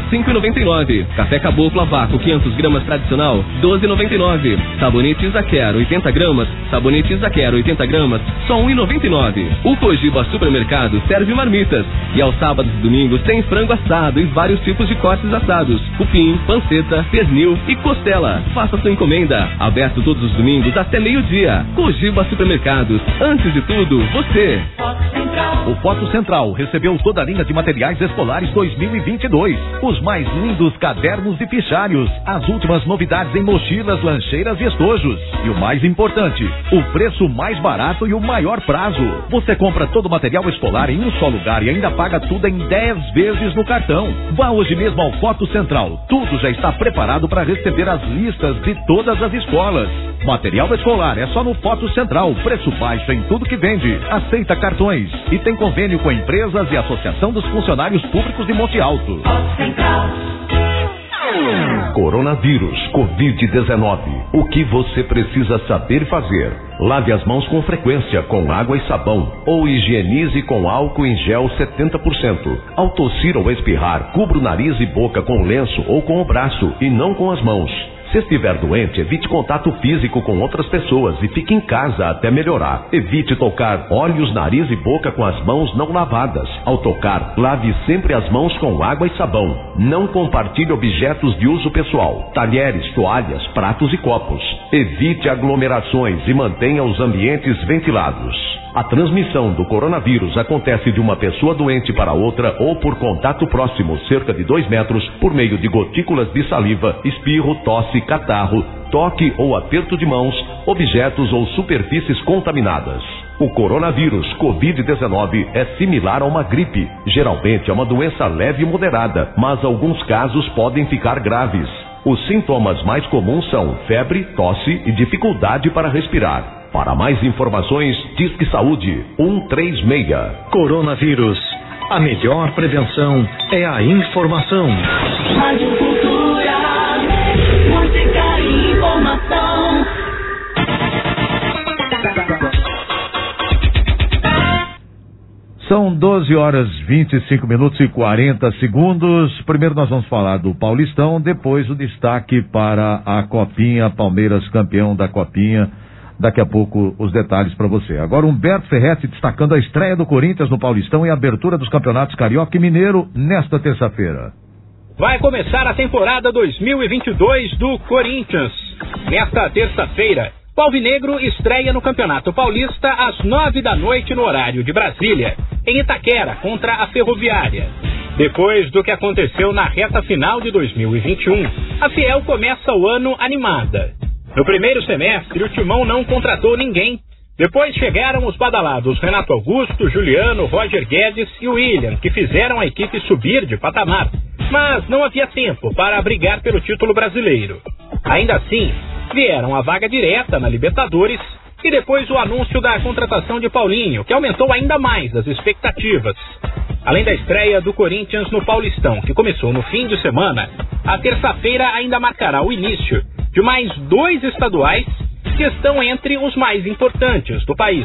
5,99. Café Caboclo a vácuo 500 gramas tradicional, 12,99. Sabonete Isaquer 80 gramas, sabonete Isaquer 80 gramas, só 1,99. O Cogiba Supermercado serve marmitas. E aos sábados e domingos tem frango assado e vários tipos de cortes assados, cupim, panceta, pernil e costela. Faça sua encomenda. Aberto todos os domingos até meio-dia. Cogiba Supermercados. Antes de tudo, você. O Foto Central recebeu toda a linha de materiais escolares 2022. Os mais lindos cadernos e fichários. As últimas novidades em mochilas, lancheiras e estojos. E o mais importante, o preço mais barato e o maior prazo. Você compra todo o material escolar em um só lugar e ainda paga tudo em 10 vezes no cartão. Vá hoje mesmo ao Foto Central. Tudo já está preparado para receber as listas de todas as escolas. Material escolar é só no Foto Central. Preço baixo em tudo que vende. Aceita cartões. E tem convênio com empresas e Associação dos Funcionários Públicos de Monte Alto. Coronavírus, Covid-19. O que você precisa saber fazer? Lave as mãos com frequência com água e sabão ou higienize com álcool em gel 70%. Ao tossir ou espirrar, cubra o nariz e boca com lenço ou com o braço e não com as mãos. Se estiver doente, evite contato físico com outras pessoas e fique em casa até melhorar. Evite tocar olhos, nariz e boca com as mãos não lavadas. Ao tocar, lave sempre as mãos com água e sabão. Não compartilhe objetos de uso pessoal, talheres, toalhas, pratos e copos. Evite aglomerações e mantenha os ambientes ventilados. A transmissão do coronavírus acontece de uma pessoa doente para outra ou por contato próximo, cerca de 2 metros, por meio de gotículas de saliva, espirro, tosse, catarro, toque ou aperto de mãos, objetos ou superfícies contaminadas. O coronavírus Covid-19 é similar a uma gripe. Geralmente é uma doença leve e moderada, mas alguns casos podem ficar graves. Os sintomas mais comuns são febre, tosse e dificuldade para respirar. Para mais informações, Disque Saúde 136. Coronavírus. A melhor prevenção é a informação. Rádio Cultura, música e informação. São 12 horas 25 minutos e 40 segundos. Primeiro nós vamos falar do Paulistão, depois o destaque para a Copinha, Palmeiras campeão da Copinha. Daqui a pouco os detalhes para você. Agora Humberto Ferretti destacando a estreia do Corinthians no Paulistão e a abertura dos campeonatos Carioca e Mineiro nesta terça-feira. Vai começar a temporada 2022 do Corinthians. Nesta terça-feira, o Alvinegro estreia no Campeonato Paulista às 9 da noite no horário de Brasília, em Itaquera, contra a Ferroviária. Depois do que aconteceu na reta final de 2021, a Fiel começa o ano animada. No primeiro semestre, o Timão não contratou ninguém. Depois chegaram os badalados Renato Augusto, Juliano, Roger Guedes e William, que fizeram a equipe subir de patamar. Mas não havia tempo para brigar pelo título brasileiro. Ainda assim, vieram a vaga direta na Libertadores e depois o anúncio da contratação de Paulinho, que aumentou ainda mais as expectativas. Além da estreia do Corinthians no Paulistão, que começou no fim de semana, a terça-feira ainda marcará o início de mais 2 estaduais que estão entre os mais importantes do país.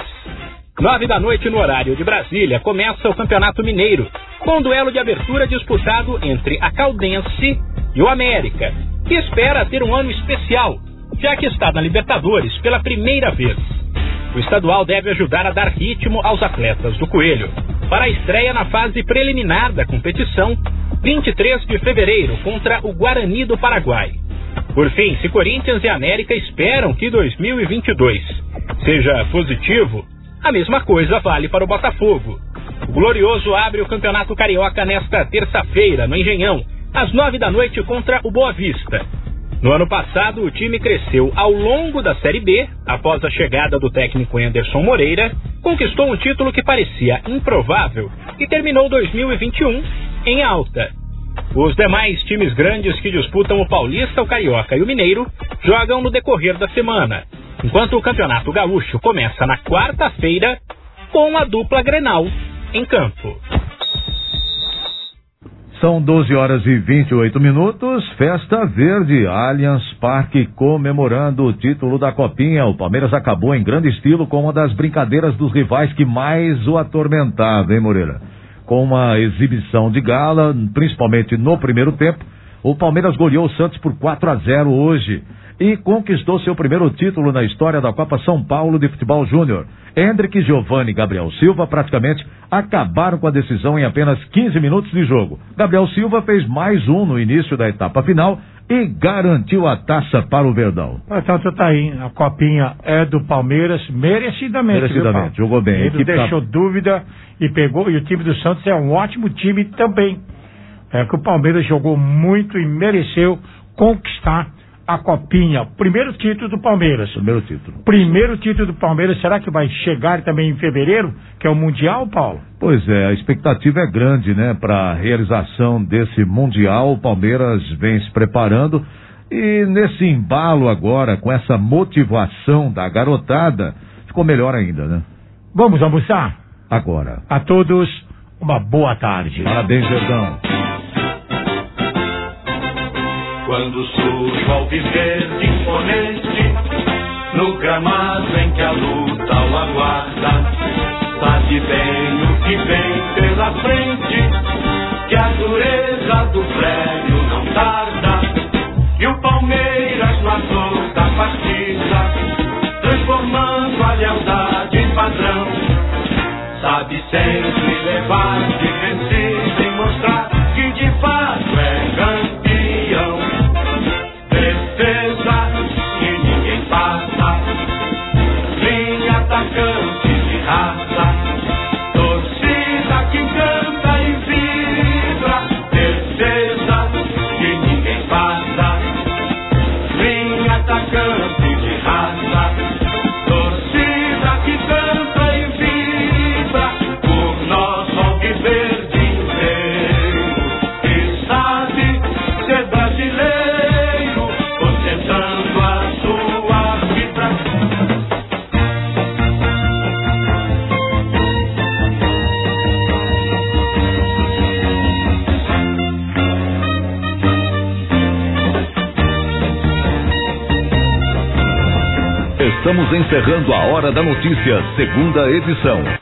9 da noite no horário de Brasília começa o Campeonato Mineiro, com um duelo de abertura disputado entre a Caldense e o América, que espera ter um ano especial, já que está na Libertadores pela primeira vez. O estadual deve ajudar a dar ritmo aos atletas do Coelho para a estreia na fase preliminar da competição, 23 de fevereiro, contra o Guarani do Paraguai. Por fim, se Corinthians e América esperam que 2022 seja positivo, a mesma coisa vale para o Botafogo. O Glorioso abre o Campeonato Carioca nesta terça-feira, no Engenhão, às 9 da noite contra o Boa Vista. No ano passado, o time cresceu ao longo da Série B, após a chegada do técnico Anderson Moreira, conquistou um título que parecia improvável e terminou 2021 em alta. Os demais times grandes que disputam o Paulista, o Carioca e o Mineiro jogam no decorrer da semana, enquanto o Campeonato Gaúcho começa na quarta-feira com a dupla Grenal em campo. São 12 horas e 28 minutos, Festa Verde, Allianz Parque comemorando o título da Copinha. O Palmeiras acabou em grande estilo com uma das brincadeiras dos rivais que mais o atormentava, hein, Moreira? com uma exibição de gala, principalmente no primeiro tempo. O Palmeiras goleou o Santos por 4-0 hoje e conquistou seu primeiro título na história da Copa São Paulo de Futebol Júnior. Hendrick, Giovani e Gabriel Silva praticamente acabaram com a decisão em apenas 15 minutos de jogo. Gabriel Silva fez mais um no início da etapa final e garantiu a taça para o Verdão. Portanto, tá aí, a copinha é do Palmeiras, merecidamente. Merecidamente, jogou bem. Ele não deixou dúvida e pegou, e o time do Santos é um ótimo time também. É que o Palmeiras jogou muito e mereceu conquistar a copinha. Primeiro título do Palmeiras. Primeiro título do Palmeiras. Será que vai chegar também em fevereiro, que é o Mundial, Paulo? Pois é, a expectativa é grande, né? Para a realização desse Mundial, o Palmeiras vem se preparando e nesse embalo agora, com essa motivação da garotada, ficou melhor ainda, né? Vamos almoçar? Agora. A todos, uma boa tarde. Parabéns, Verdão. Quando surge o alviverde imponente, no gramado em que a luta o aguarda, sabe bem o que vem pela frente, que a dureza do prédio não tarda, e o Palmeiras no ator da partida, transformando a lealdade em padrão, sabe sempre levar de vencido e mostrar que de fato é campeão. Defesa que ninguém passa, linha atacante de raça, torcida que canta e vibra. Defesa que ninguém passa, linha atacante de raça, torcida que canta e vibra. Por nosso alviverde inteiro, que sabe ser brasileiro. Estamos encerrando a Hora da Notícia, segunda edição.